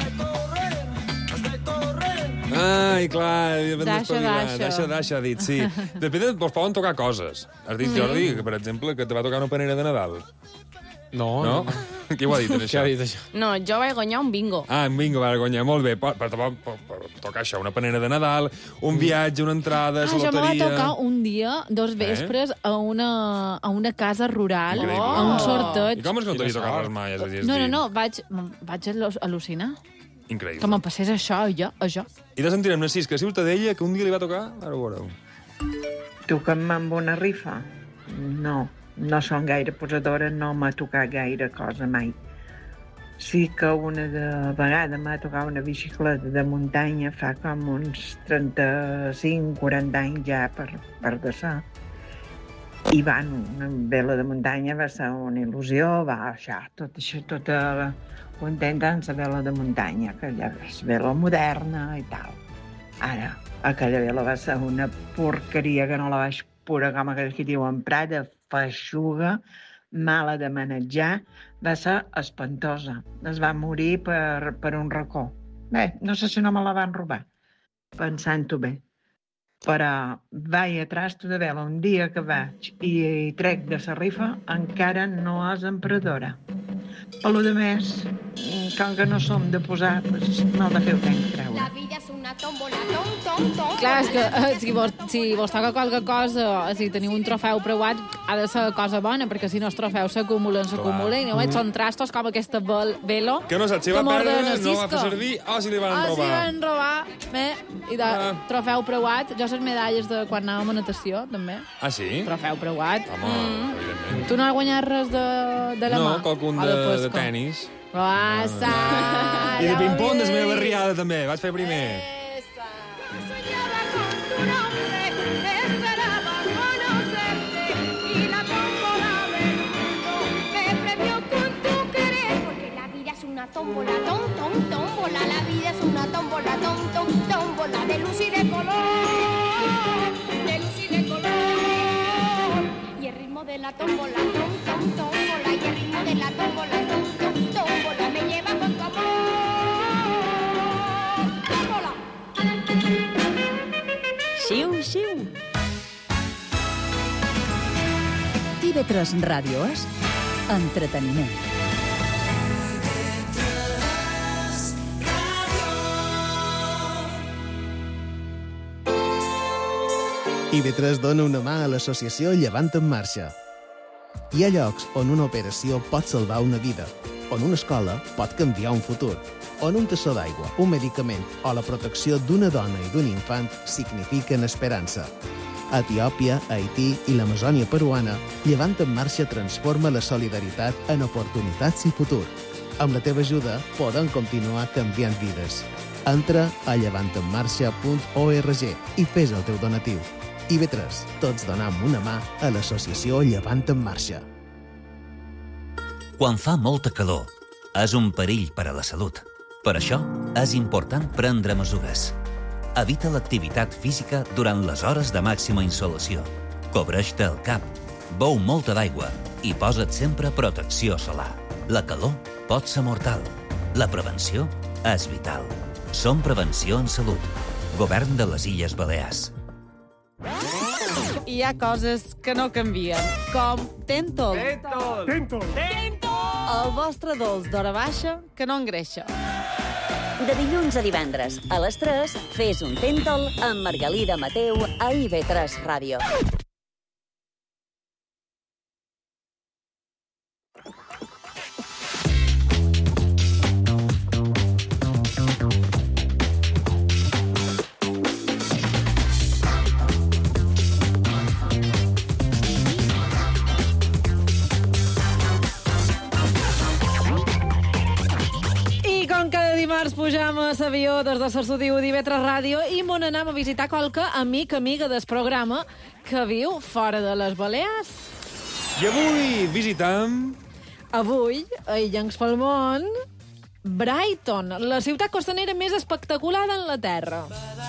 Ai, clar, Deixa, ha dit, sí. Depèn, vos poden tocar coses. Has dit, Jordi, que, per exemple, que te va tocar una panera de Nadal. No. Qui ho ha dit, això? No, jo vaig guanyar un bingo. Un bingo va guanyar, molt bé. Per tocar això, una panera de Nadal, un viatge, una entrada, la loteria... Això me va tocar un dia, 2 vespres, a una casa rural, increïble. A un sorteig. I com és que no t'havia tocat res mai? No, vaig al·lucinar. Increïble. Que me'n passés això, jo. I de sentirem una Cisca Ciutadella, que un dia li va tocar, ara ho veureu. Toca'm amb una rifa? No són gaire posadora, no m'ha tocat gaire cosa mai. Sí que una vegada m'ha tocat una bicicleta de muntanya fa com uns 35-40 anys ja per desar. I una vela de muntanya va ser una il·lusió, tota contenta amb la vela de muntanya, que ja és vela moderna i tal. Ara, aquella vela va ser una porqueria que no la vaig pura, com aquell que diuen Prada, feixuga, mala de manejar, va ser espantosa. Es va morir per un racó. Bé, no sé si no me la van robar, pensant-ho bé. Però vaig a trasto de vela un dia que vaig i trec de la rifa, encara no és emprenedora. Per lo de més, com que no som de posar, mal de fer ho tenc que treure. La vida és una tómbola, tom. Clar, és que si vos toca qualque cosa, si teniu un trofeu preuat, ha de ser cosa bona, perquè si no els trofeus s'acumulen, i només són trastos com aquesta velo. Que no saps si va perdre, no va fer servir, o si li van robar. Si li van robar, i de trofeu preuat. Jo les medalles de quan anàvem a natació, també. Ah, sí? Trofeu preuat. Home, evidentment. Tu no has guanyat res de la mà? No, qualcun de tenis. I de ping-pong, de la meva barriada, també. Vaig fer primer. Tómbola, tómbola, la vida es una tómbola, tómbola, de luz y de color, y el ritmo de la tómbola, tómbola, y el ritmo de la tómbola, tómbola, me lleva con tu amor, tómbola. Xiu. TV3 Ràdio és entreteniment. IB3 dona una mà a l'associació Llevant en Marxa. Hi ha llocs on una operació pot salvar una vida, on una escola pot canviar un futur, on un tassó d'aigua, un medicament o la protecció d'una dona i d'un infant signifiquen esperança. A Etiòpia, Haití i l'Amazònia peruana, Llevant en Marxa transforma la solidaritat en oportunitats i futur. Amb la teva ajuda podem continuar canviant vides. Entra a llevantenmarxa.org i fes el teu donatiu. IB3, tots donam una mà a l'associació Llevant en Marxa. Quan fa molta calor, és un perill per a la salut. Per això, és important prendre mesures. Evita l'activitat física durant les hores de màxima insolació, Cobreix-te el cap, beu molta d'aigua i posa't sempre protecció solar. La calor pot ser mortal. La prevenció és vital. Som Prevenció en Salut. Govern de les Illes Balears. Hi ha coses que no canvien, com Tentol. Tentol. El vostre dolç d'hora baixa que no engreixa. De dilluns a divendres, a les 3, fes un Tentol amb Margalida Mateu a IB3 Ràdio. Dimarts pujam a l'avió des de l'estudi d'IV3 Ràdio i m'on anem a visitar qualque amiga del programa que viu fora de les Balears. I avui visitam... Avui, a Illencs pel Món, Brighton, la ciutat costanera més espectacular en la Terra.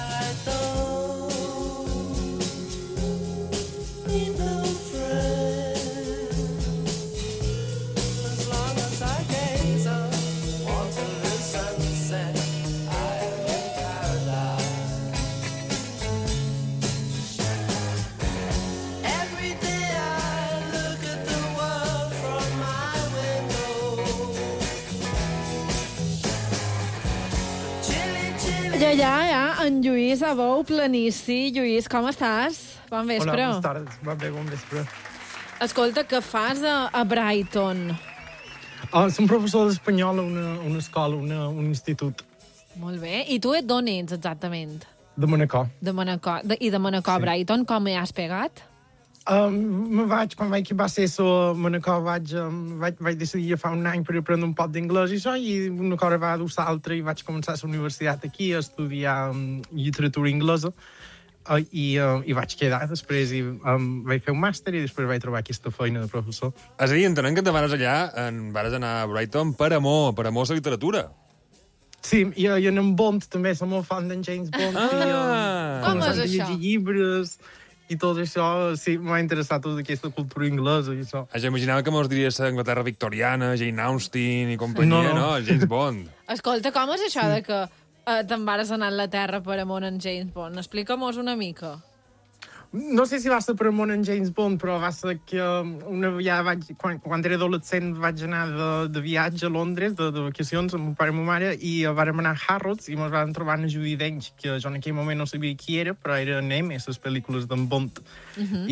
Ja, en Lluís Abou Planici. Lluís, com estàs? Bon vespre. Hola, bones tardes. Bon vespre. Escolta, què fas a Brighton? Som professor d'espanyol a una escola, un institut. Molt bé. I tu d'on ets, exactament? De Manacor. De Manacor. I de Manacor, sí. Brighton, com hi has pegat? Quan va ser a Manacor, vaig decidir fa un any per aprendre un poc d'inglès i això, i una cosa va dur l'altra i vaig començar a la universitat aquí a estudiar literatura anglesa i vaig quedar després i vaig fer un màster i després vaig trobar aquesta feina de professor. És a dir, entenem que te vares anar a Brighton per amor a la literatura. Sí, i en Bond també som molt fan d'en James Bond. Com és això? Llegir llibres i tot això, sí, m'ha interessat tota aquesta cultura anglesa i això. Imaginava que mos diries Anglaterra victoriana, Jane Austen i companyia, no? James Bond. Escolta, com és això de que te'n vares anar a Anglaterra per amor en James Bond? Explica-mos una mica. No sé si va ser per amor en James Bond, però va ser que una vegada, quan era adolescent, vaig anar de viatge a Londres, de vacacions, amb mon pare i ma mare, i vam anar a Harrods i ens vam trobar en Judi Dench, que jo en aquell moment no sabia qui era, però era Neme, les pel·lícules d'en Bond. I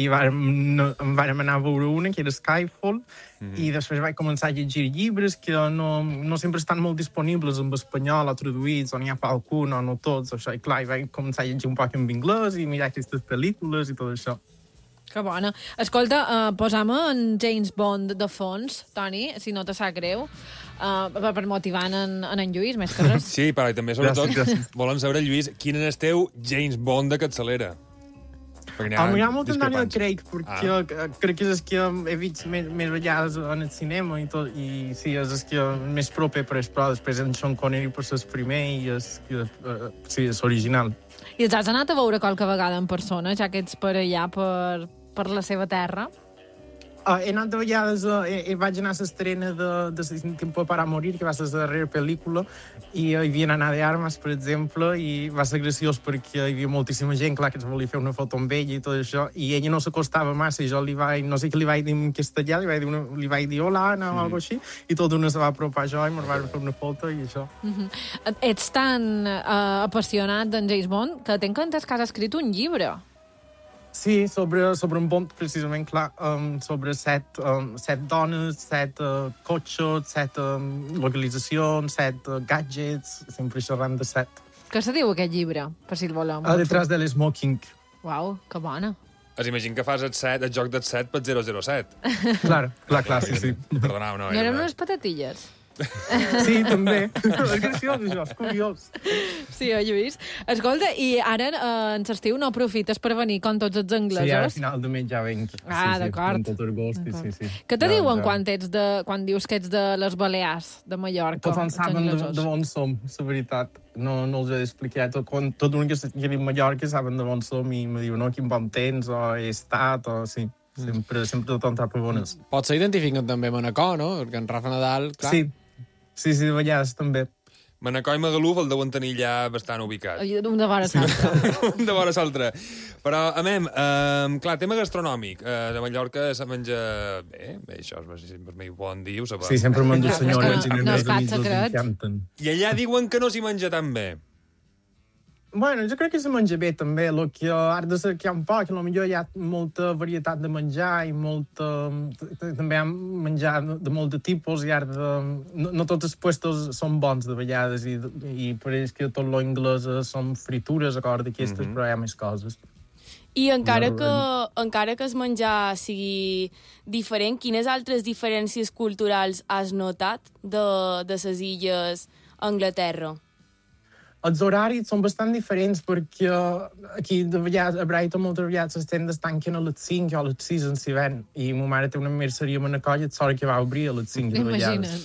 vam anar a veure una, que era Skyfall, i després vaig començar a llegir llibres que no sempre estan molt disponibles en espanyol o traduïts, o n'hi ha qualcun o no tots, això. I clar, vaig començar a llegir un poc en anglès i mirar aquestes pel·lícules i tot això. Que bona. Escolta, posam en James Bond de fons, Toni, si no te sap greu, per motivar en Lluís, més que res. Sí, però també, sobretot, volen saber, Lluís, quin és el teu James Bond de capçalera? M'agrada molt en Daniel Craig, perquè crec que és el que he vist més vegades en el cinema i sí, és el que més proper per això, però després en Sean Connery per ser el primer i sí, és original. I els has anat a veure qualque vegada en persona, ja que ets per allà, per la seva terra? He anat de vegades, vaig anar a l'estrena de Tiempo para morir, que va ser la darrera pel·lícula, i hi havia Ana de Armas, per exemple, i va ser graciós perquè hi havia moltíssima gent, clar, que ens volia fer una foto amb ella i tot això, i ella no s'acostava massa, i jo no sé què li vaig dir en castellà, li vaig dir hola, Anna, o alguna cosa així, i tot d'una se va apropar a jo i ens va fer una foto i això. Ets tan apassionat d'en James Bond que tenc entès que has escrit un llibre. Sí, sobre un Bond, precisament, clar, sobre set dones, 7 cotxes, 7 localitzacions, 7 gadgets, sempre xerrant de 7. Què se diu aquest llibre, per si el volem? Detrás de l'Smoking. Uau, que bona. Es imagina que fas el joc del 7 pel 007. Clar, sí. Perdoneu, no. No eren unes patatilles? Sí, també. És graciós, això, és curiós. Sí, Lluís. Escolta, i ara en l'estiu no aprofites per venir com tots els anglesos? Sí, ara a final de mes ja venc. D'acord. En tot agost, sí. Què te diuen quan dius que ets de les Balears, de Mallorca? Tots en saben de on som, la veritat. No els he d'explicar. Tot l'únic que viu a Mallorca saben de on som i me diuen, quin bon temps, o he estat, o sí. Sempre tothom tapa bones. Potser identifiquen també Manacor, no? Perquè en Rafa Nadal, clar... Sí, de vegades també. Manacor i Magaluf el deuen tenir ja bastant ubicat. Un de vora l'altre. Un de vora l'altre. Però, clar, tema gastronòmic. De Mallorca se menja bé, això és més bon dir, ho sabeu. Sí, sempre menjo senyores i no és cap secret. I allà diuen que no s'hi menja tan bé. Bueno, jo crec que se menja bé, també. El que ara de ser que hi ha un poc, potser hi ha molta varietat de menjar i també hi ha menjar de molt de tipus i ara no tots els puestos són bons de vegades i pareix que tot lo anglès són fritures, acord d'aquestes, però hi ha més coses. I encara que el menjar sigui diferent, quines altres diferències culturals has notat de les illes a Anglaterra? Els horaris són bastant diferents perquè aquí de vegades, a Brighton moltes vegades les tendes tanquen a les 5 o a les 6 en l'hivern i ma mare té una merceria a Manacor i et sort que va obrir a les 5 de vegades.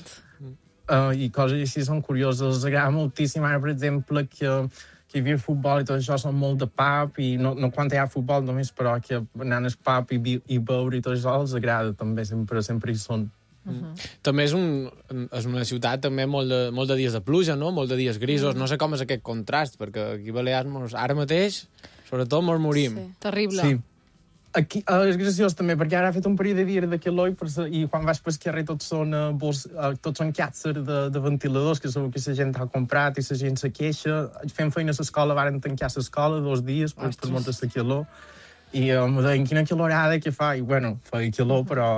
I coses així són curioses. Els agrada moltíssim ara, per exemple, que hi havia futbol i tot això són molt de pub i no quan hi ha futbol només, però que anant al pub i beure i tot això els agrada també, sempre hi són. També és una ciutat també molt de dies de pluja, no? Molt de dies grisos. No sé com és aquest contrast, perquè aquí a Balears ara mateix, sobretot, mos morim. Terrible. Sí. Aquí és graciós també, perquè ara ha fet un període de dia de calor i quan vas pel carrer tots són càtzer de ventiladors, que segur que la gent ha comprat i la gent se queixa. Fent feina a l'escola, varen tancar l'escola 2 dies per molta la calor. I em deien, quina calorada que fa? I bueno, feia calor, però...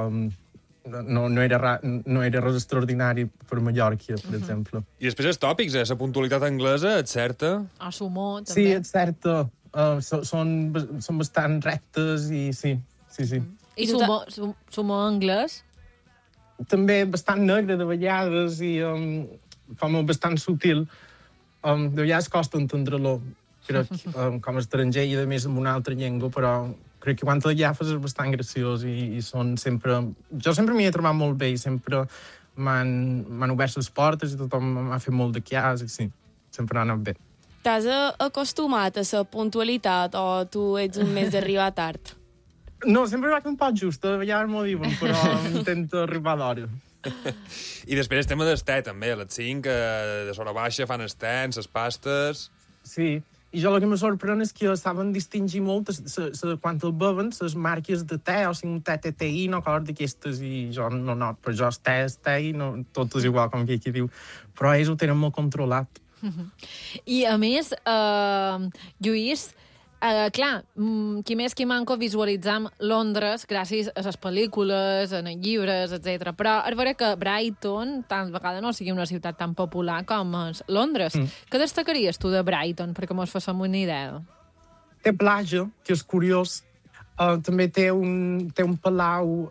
No era res extraordinari per Mallorca, per exemple. I després els tòpics, la puntualitat anglesa, et certa? Sumó, també. Sí, et certa. Són bastant rectes i sí. I sumó anglès? També bastant negre de vegades i com bastant sutil. De vegades costa entendre-lo, crec, com a estranger i a més amb una altra llengua, però... Crec que quan te l'agafes és bastant graciós i són sempre... Jo sempre m'hi he trobat molt bé i sempre m'han obert les portes i tothom m'ha fet molt de cas i sí, sempre ha anat bé. T'has acostumat a la puntualitat o tu ets un més d'arribar tard? No, sempre vaig un poc just, de vegades m'ho diuen, però intento arribar a l'hora. I després el tema del te, també, a les 5, de sora baixa, fan els tens, les pastes... Sí, i jo el que me sorprèn és que saben distingir molt quan el beuen les marques de te, o sigui, un te TTI, no coses d'aquestes, i jo no, però jo és te i no, tot és igual, com qui diu. Però ells ho tenen molt controlat. I a més, Lluís, clar, qui més qui manco visualitzam Londres gràcies a les pel·lícules, a les llibres, etc. Però és vera que Brighton, tant vegada no sigui una ciutat tan popular com és Londres. Què destacaries tu de Brighton, perquè mos fassem una idea? Té platja, que és curiós. També té un palau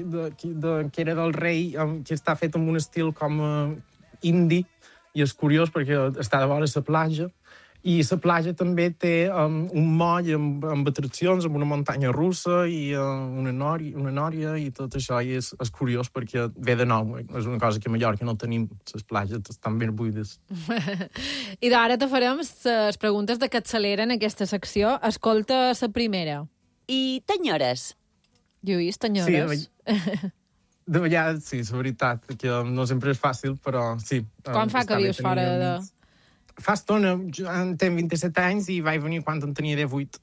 que era del rei, que està fet amb un estil com indi, i és curiós perquè està de vora la platja. I la platja també té un moll amb atraccions, amb una muntanya russa i una nòria i tot això. I és curiós perquè ve de nou. És una cosa que a Mallorca no tenim. Les platges estan ben buides. I d'ara te farem les preguntes de capçalera en aquesta secció. Escolta la primera. I t'enyores? Lluís, t'enyores? Sí, de vegades sí, és veritat, que no sempre és fàcil, però sí. Quan fa que vius fora de... Fa estona, tenc 27 anys i vaig venir quan en tenia 18.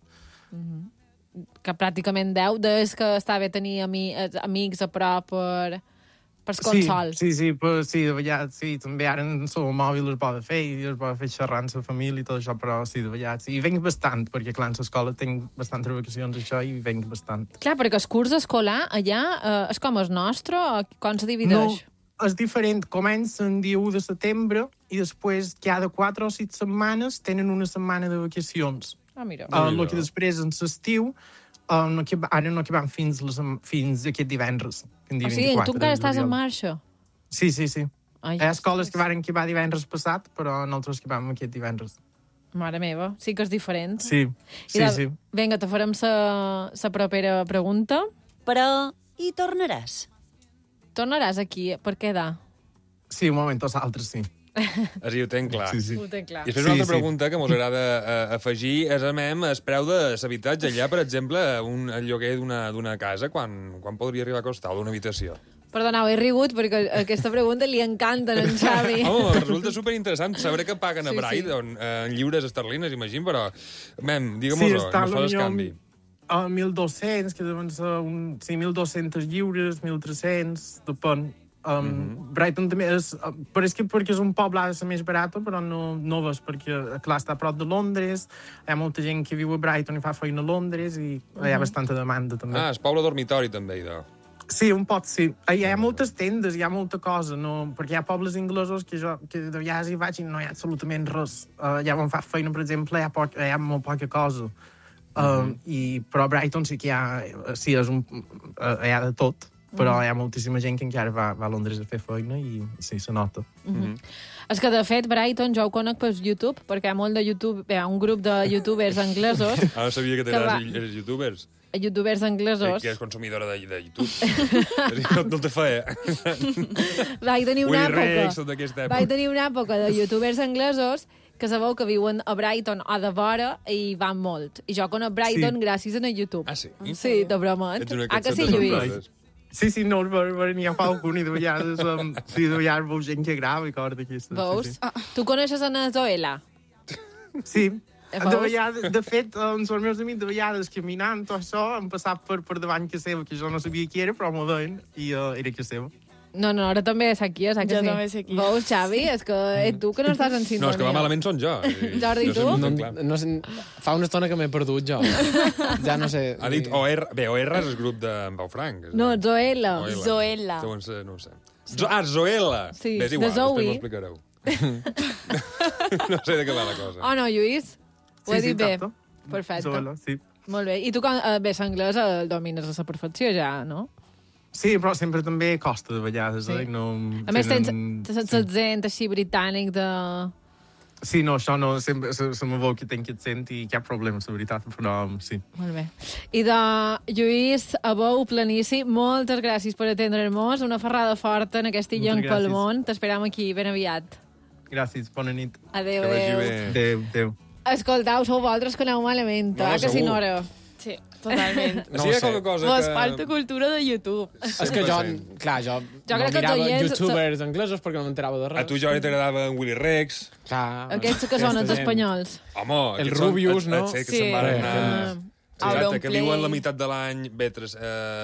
Que pràcticament 10, des que està bé tenir amics a prop per consol. Sí, de vegades, sí. També ara en el mòbil es pot fer i es pot fer xerrar amb la família i tot això, però sí, de vegades. I venc bastant, perquè clar, en l'escola tinc bastantes vacacions això i venc bastant. Clar, perquè el curs escolar allà és com el nostre o com se divideix? No, és diferent. Comença el dia 1 de setembre i després, cada 4 o 6 setmanes, tenen una setmana de vacacions. Mira. El que després, en l'estiu, ara no acabem fins aquest divendres. O sigui, tu encara estàs en marxa? Sí. Ai, Hi ha escoles que varen va divendres passat, però nosaltres que vam aquest divendres. Mare meva, sí que és diferent. Sí, sí. Vinga, te farem la propera pregunta. Però hi tornaràs? Tornaràs aquí, per quedar? Sí, un moment, els altres sí. Així ho tenc clar. Sí. Ho tenc clar. I després una altra pregunta que mos agrada afegir és, el preu de l'habitatge allà, per exemple, el lloguer d'una casa, quan podria arribar a costar, o d'una habitació? Perdoneu, he rigut perquè aquesta pregunta li encanta a en Xavi. Home, resulta superinteressant saber que paguen a Brighton en lliures esterlines, imagino, però, digue-m'ho, no es fa l'escanvi. 1.200, que deuen ser 1.200 lliures, 1.300, depèn. Brighton també és... Però és que perquè és un poble ha de ser més barat, però no ves, perquè, clar, està a prop de Londres, hi ha molta gent que viu a Brighton i fa feina a Londres, i hi ha bastanta demanda, també. És poble dormitori, també, idò. Sí, un pot, sí. Hi ha moltes tendes, hi ha molta cosa, perquè hi ha pobles inglesos que de vegades hi vaig i no hi ha absolutament res. Allà on fa feina, per exemple, hi ha molt poca cosa. Però a Brighton sí que hi ha de tot, però hi ha moltíssima gent que encara va a Londres a fer feina i sí, se nota. És que, de fet, Brighton jo ho conec per YouTube, perquè hi ha molt de YouTube, hi ha un grup de youtubers anglesos... Ara sabia que eres youtubers. Youtubers anglesos. Que és consumidora de YouTube. No te fa, Vaig tenir una època de youtubers anglesos que sabeu que viuen a Brighton o de vora i van molt. I jo conec Brighton gràcies a YouTube. Ah, sí? Sí, te promet. Que sí, Lluís? Sí, no, n'hi ha algun i de vegades veu gent que grava i coses d'aquestes. Veus? Tu coneixes a Zoela? Sí. De fet, els meus amics de vegades caminant tot això han passat per davant que seva, que jo no sabia qui era, però m'ho deien i era que seva. No, ara també és aquí, que jo sí? també és aquí. Veus, Xavi? És que tu que no estàs en sintonia. No, és que va malament són jo. Jordi, tu? No, fa una estona que m'he perdut jo. Ja no sé. Ha dit OR. Bé, OR és el grup d'en Pau Frank. No, Zoela. Zoela. No ho sé. Zoela. Sí, bé, és igual, de Zoe. després m'ho explicareu. No sé de què va la cosa. Oh, no, Lluís? Ho he dit bé. Exacte. Perfecte. Zoela, sí. Molt bé. I tu, quan ves anglès, el domines a la perfecció ja, no? Sí, però sempre també costa de vegades, Sí. No, a més, tens l'accent així britànic de... Sí, no, això no, sempre se me veu que tinc accent i cap problema, la veritat, però sí. Molt bé. I de Lluís, a veu planíssim, moltes gràcies per atendre'ns, una ferrada forta en aquest illenc pel món. T'esperam aquí ben aviat. Gràcies, bona nit. Adéu, adéu. Escoltau, sou vosaltres que aneu malament, que si no era... Sí, totalment. No sé. Vos falta cultura de YouTube. És que jo no mirava youtubers anglesos perquè no m'enterava de res. A tu, Jordi, t'agradava en Willy Rex. Aquests que són els espanyols. Home, el Rubius, no? Sí. Que se'n van anar... Exacte, que viuen la meitat de l'any vetres...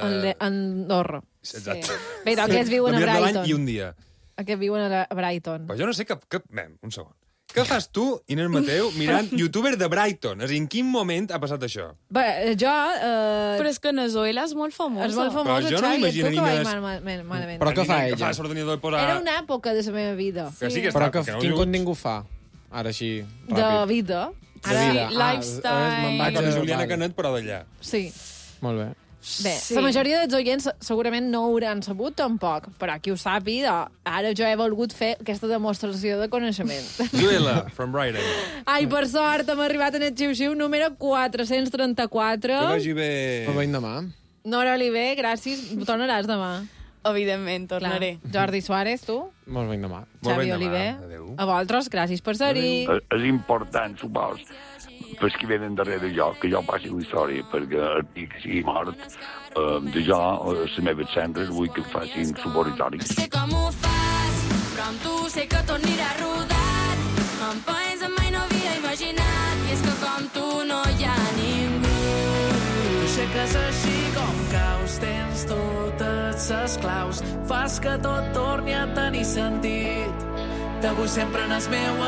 Andorra. Exacte. Bé, aquests viuen a Brighton. La meitat de l'any i un dia. Aquests viuen a Brighton. Però jo no sé un segon. Què fas tu, Inés Mateu, mirant youtuber de Brighton? En quin moment ha passat això? Bé, jo... Però és que Zoela és molt famosa. És molt famosa, però jo no m'imagino malament. Però què fa ella? Era una època de la meva vida. Però quin contingut fa? Ara així, ràpid. De vida. Lifestyle... Com Juliana Canet, però d'allà. Sí. Molt bé. Bé, la majoria dels oients segurament no ho hauran sabut tampoc, però qui ho sàpiga, ara jo he volgut fer aquesta demostració de coneixement. Zoela, from Brighton. Ai, per sort, hem arribat en el xiu-xiu número 434. Que vagi bé. Ho veiem demà. Nora Oliver, gràcies. Tornaràs demà. Evidentment, tornaré. Jordi Suárez, tu? Molt ben demà. Xavi Oliver. A vosaltres, gràcies per ser-hi. És important, supos, pels que venen darrere jo, que jo passi la història, perquè el dia que sigui mort, de jo, les meves cendres, vull que facin supositori. Sé com ho fas, però amb tu sé que tot anirà rodat. Em pensa mai no havia imaginat, i és que com tu no hi ha ningú. Tu sé que és així com caus, tens totes les claus, fas que tot torni a tenir sentit. De vull sempre en el meu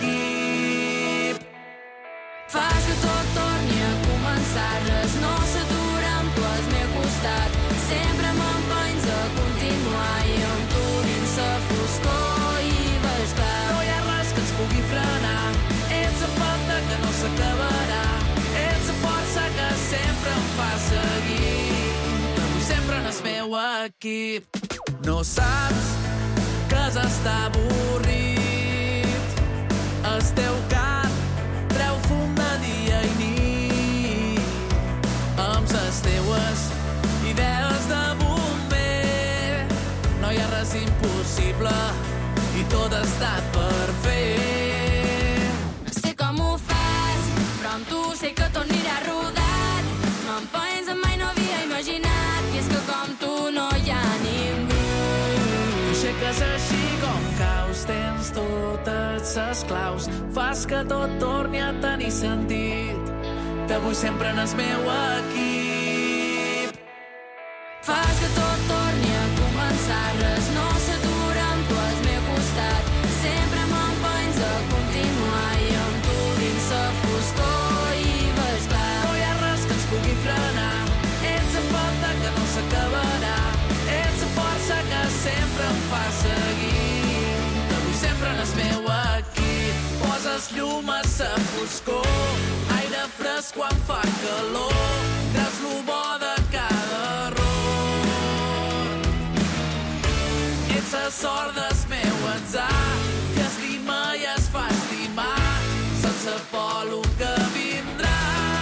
equip. Fas que tot torni a començar, res no s'atura amb tu al meu costat. Sempre m'empenys a continuar i amb tu dins la foscor i veig clar. No hi ha res que ens pugui frenar, ets la porta que no s'acabarà, ets la força que sempre em fa seguir. De vull sempre en el meu equip. No saps que s'està avorrit. El teu cap treu fum de dia i nit, amb les teues idees de bomber. No hi ha res impossible i tot està per fer. No sé com ho fas, però amb tu sé que tot anirà rodat. M'empenys en mai no havia imaginat, i és que com tu no hi ha ningú. Aixeques així com caus, tens totes les claus, fas que tot torni a tenir sentit. T'avui sempre en el meu equip. Fas que tot torni a començar, res no s'atura amb tu al meu costat. Sempre m'empenys a continuar i amb tu dins la foscor i veig clar. No hi ha res que ens pugui frenar, ets la porta que no s'acabarà, ets la força que sempre em fa seguir. T'avui sempre en el meu equip. Poses llum a la foscor, aire fresc quan fa calor, treus lo bo de cada error. Ets la sort del meu atzar, que estima i es fa estimar, sense por lo que vindrà.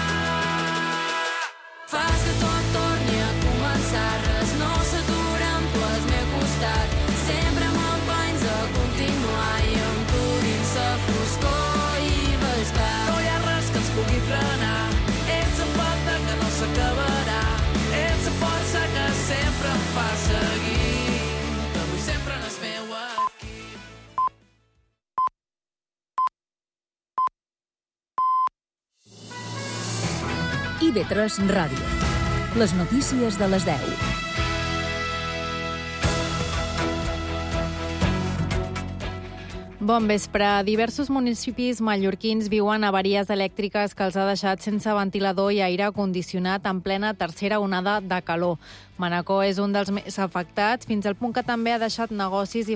Fas que tot torni a començar, res no s'atura amb tu al meu costat. Sempre m'empenys a continuar i amb tu dins la foscor i veig clar. No hi ha res que ens pugui frenar, ets la porta que no s'acabarà, ets la força que sempre em fa seguir. T'avui sempre en el meu equip. IB3 Ràdio. Les notícies de les 10. Bon vespre. Diversos municipis mallorquins viuen avaries elèctriques que els ha deixat sense ventilador i aire condicionat en plena tercera onada de calor. Manacor és un dels més afectats, fins al punt que també ha deixat negocis i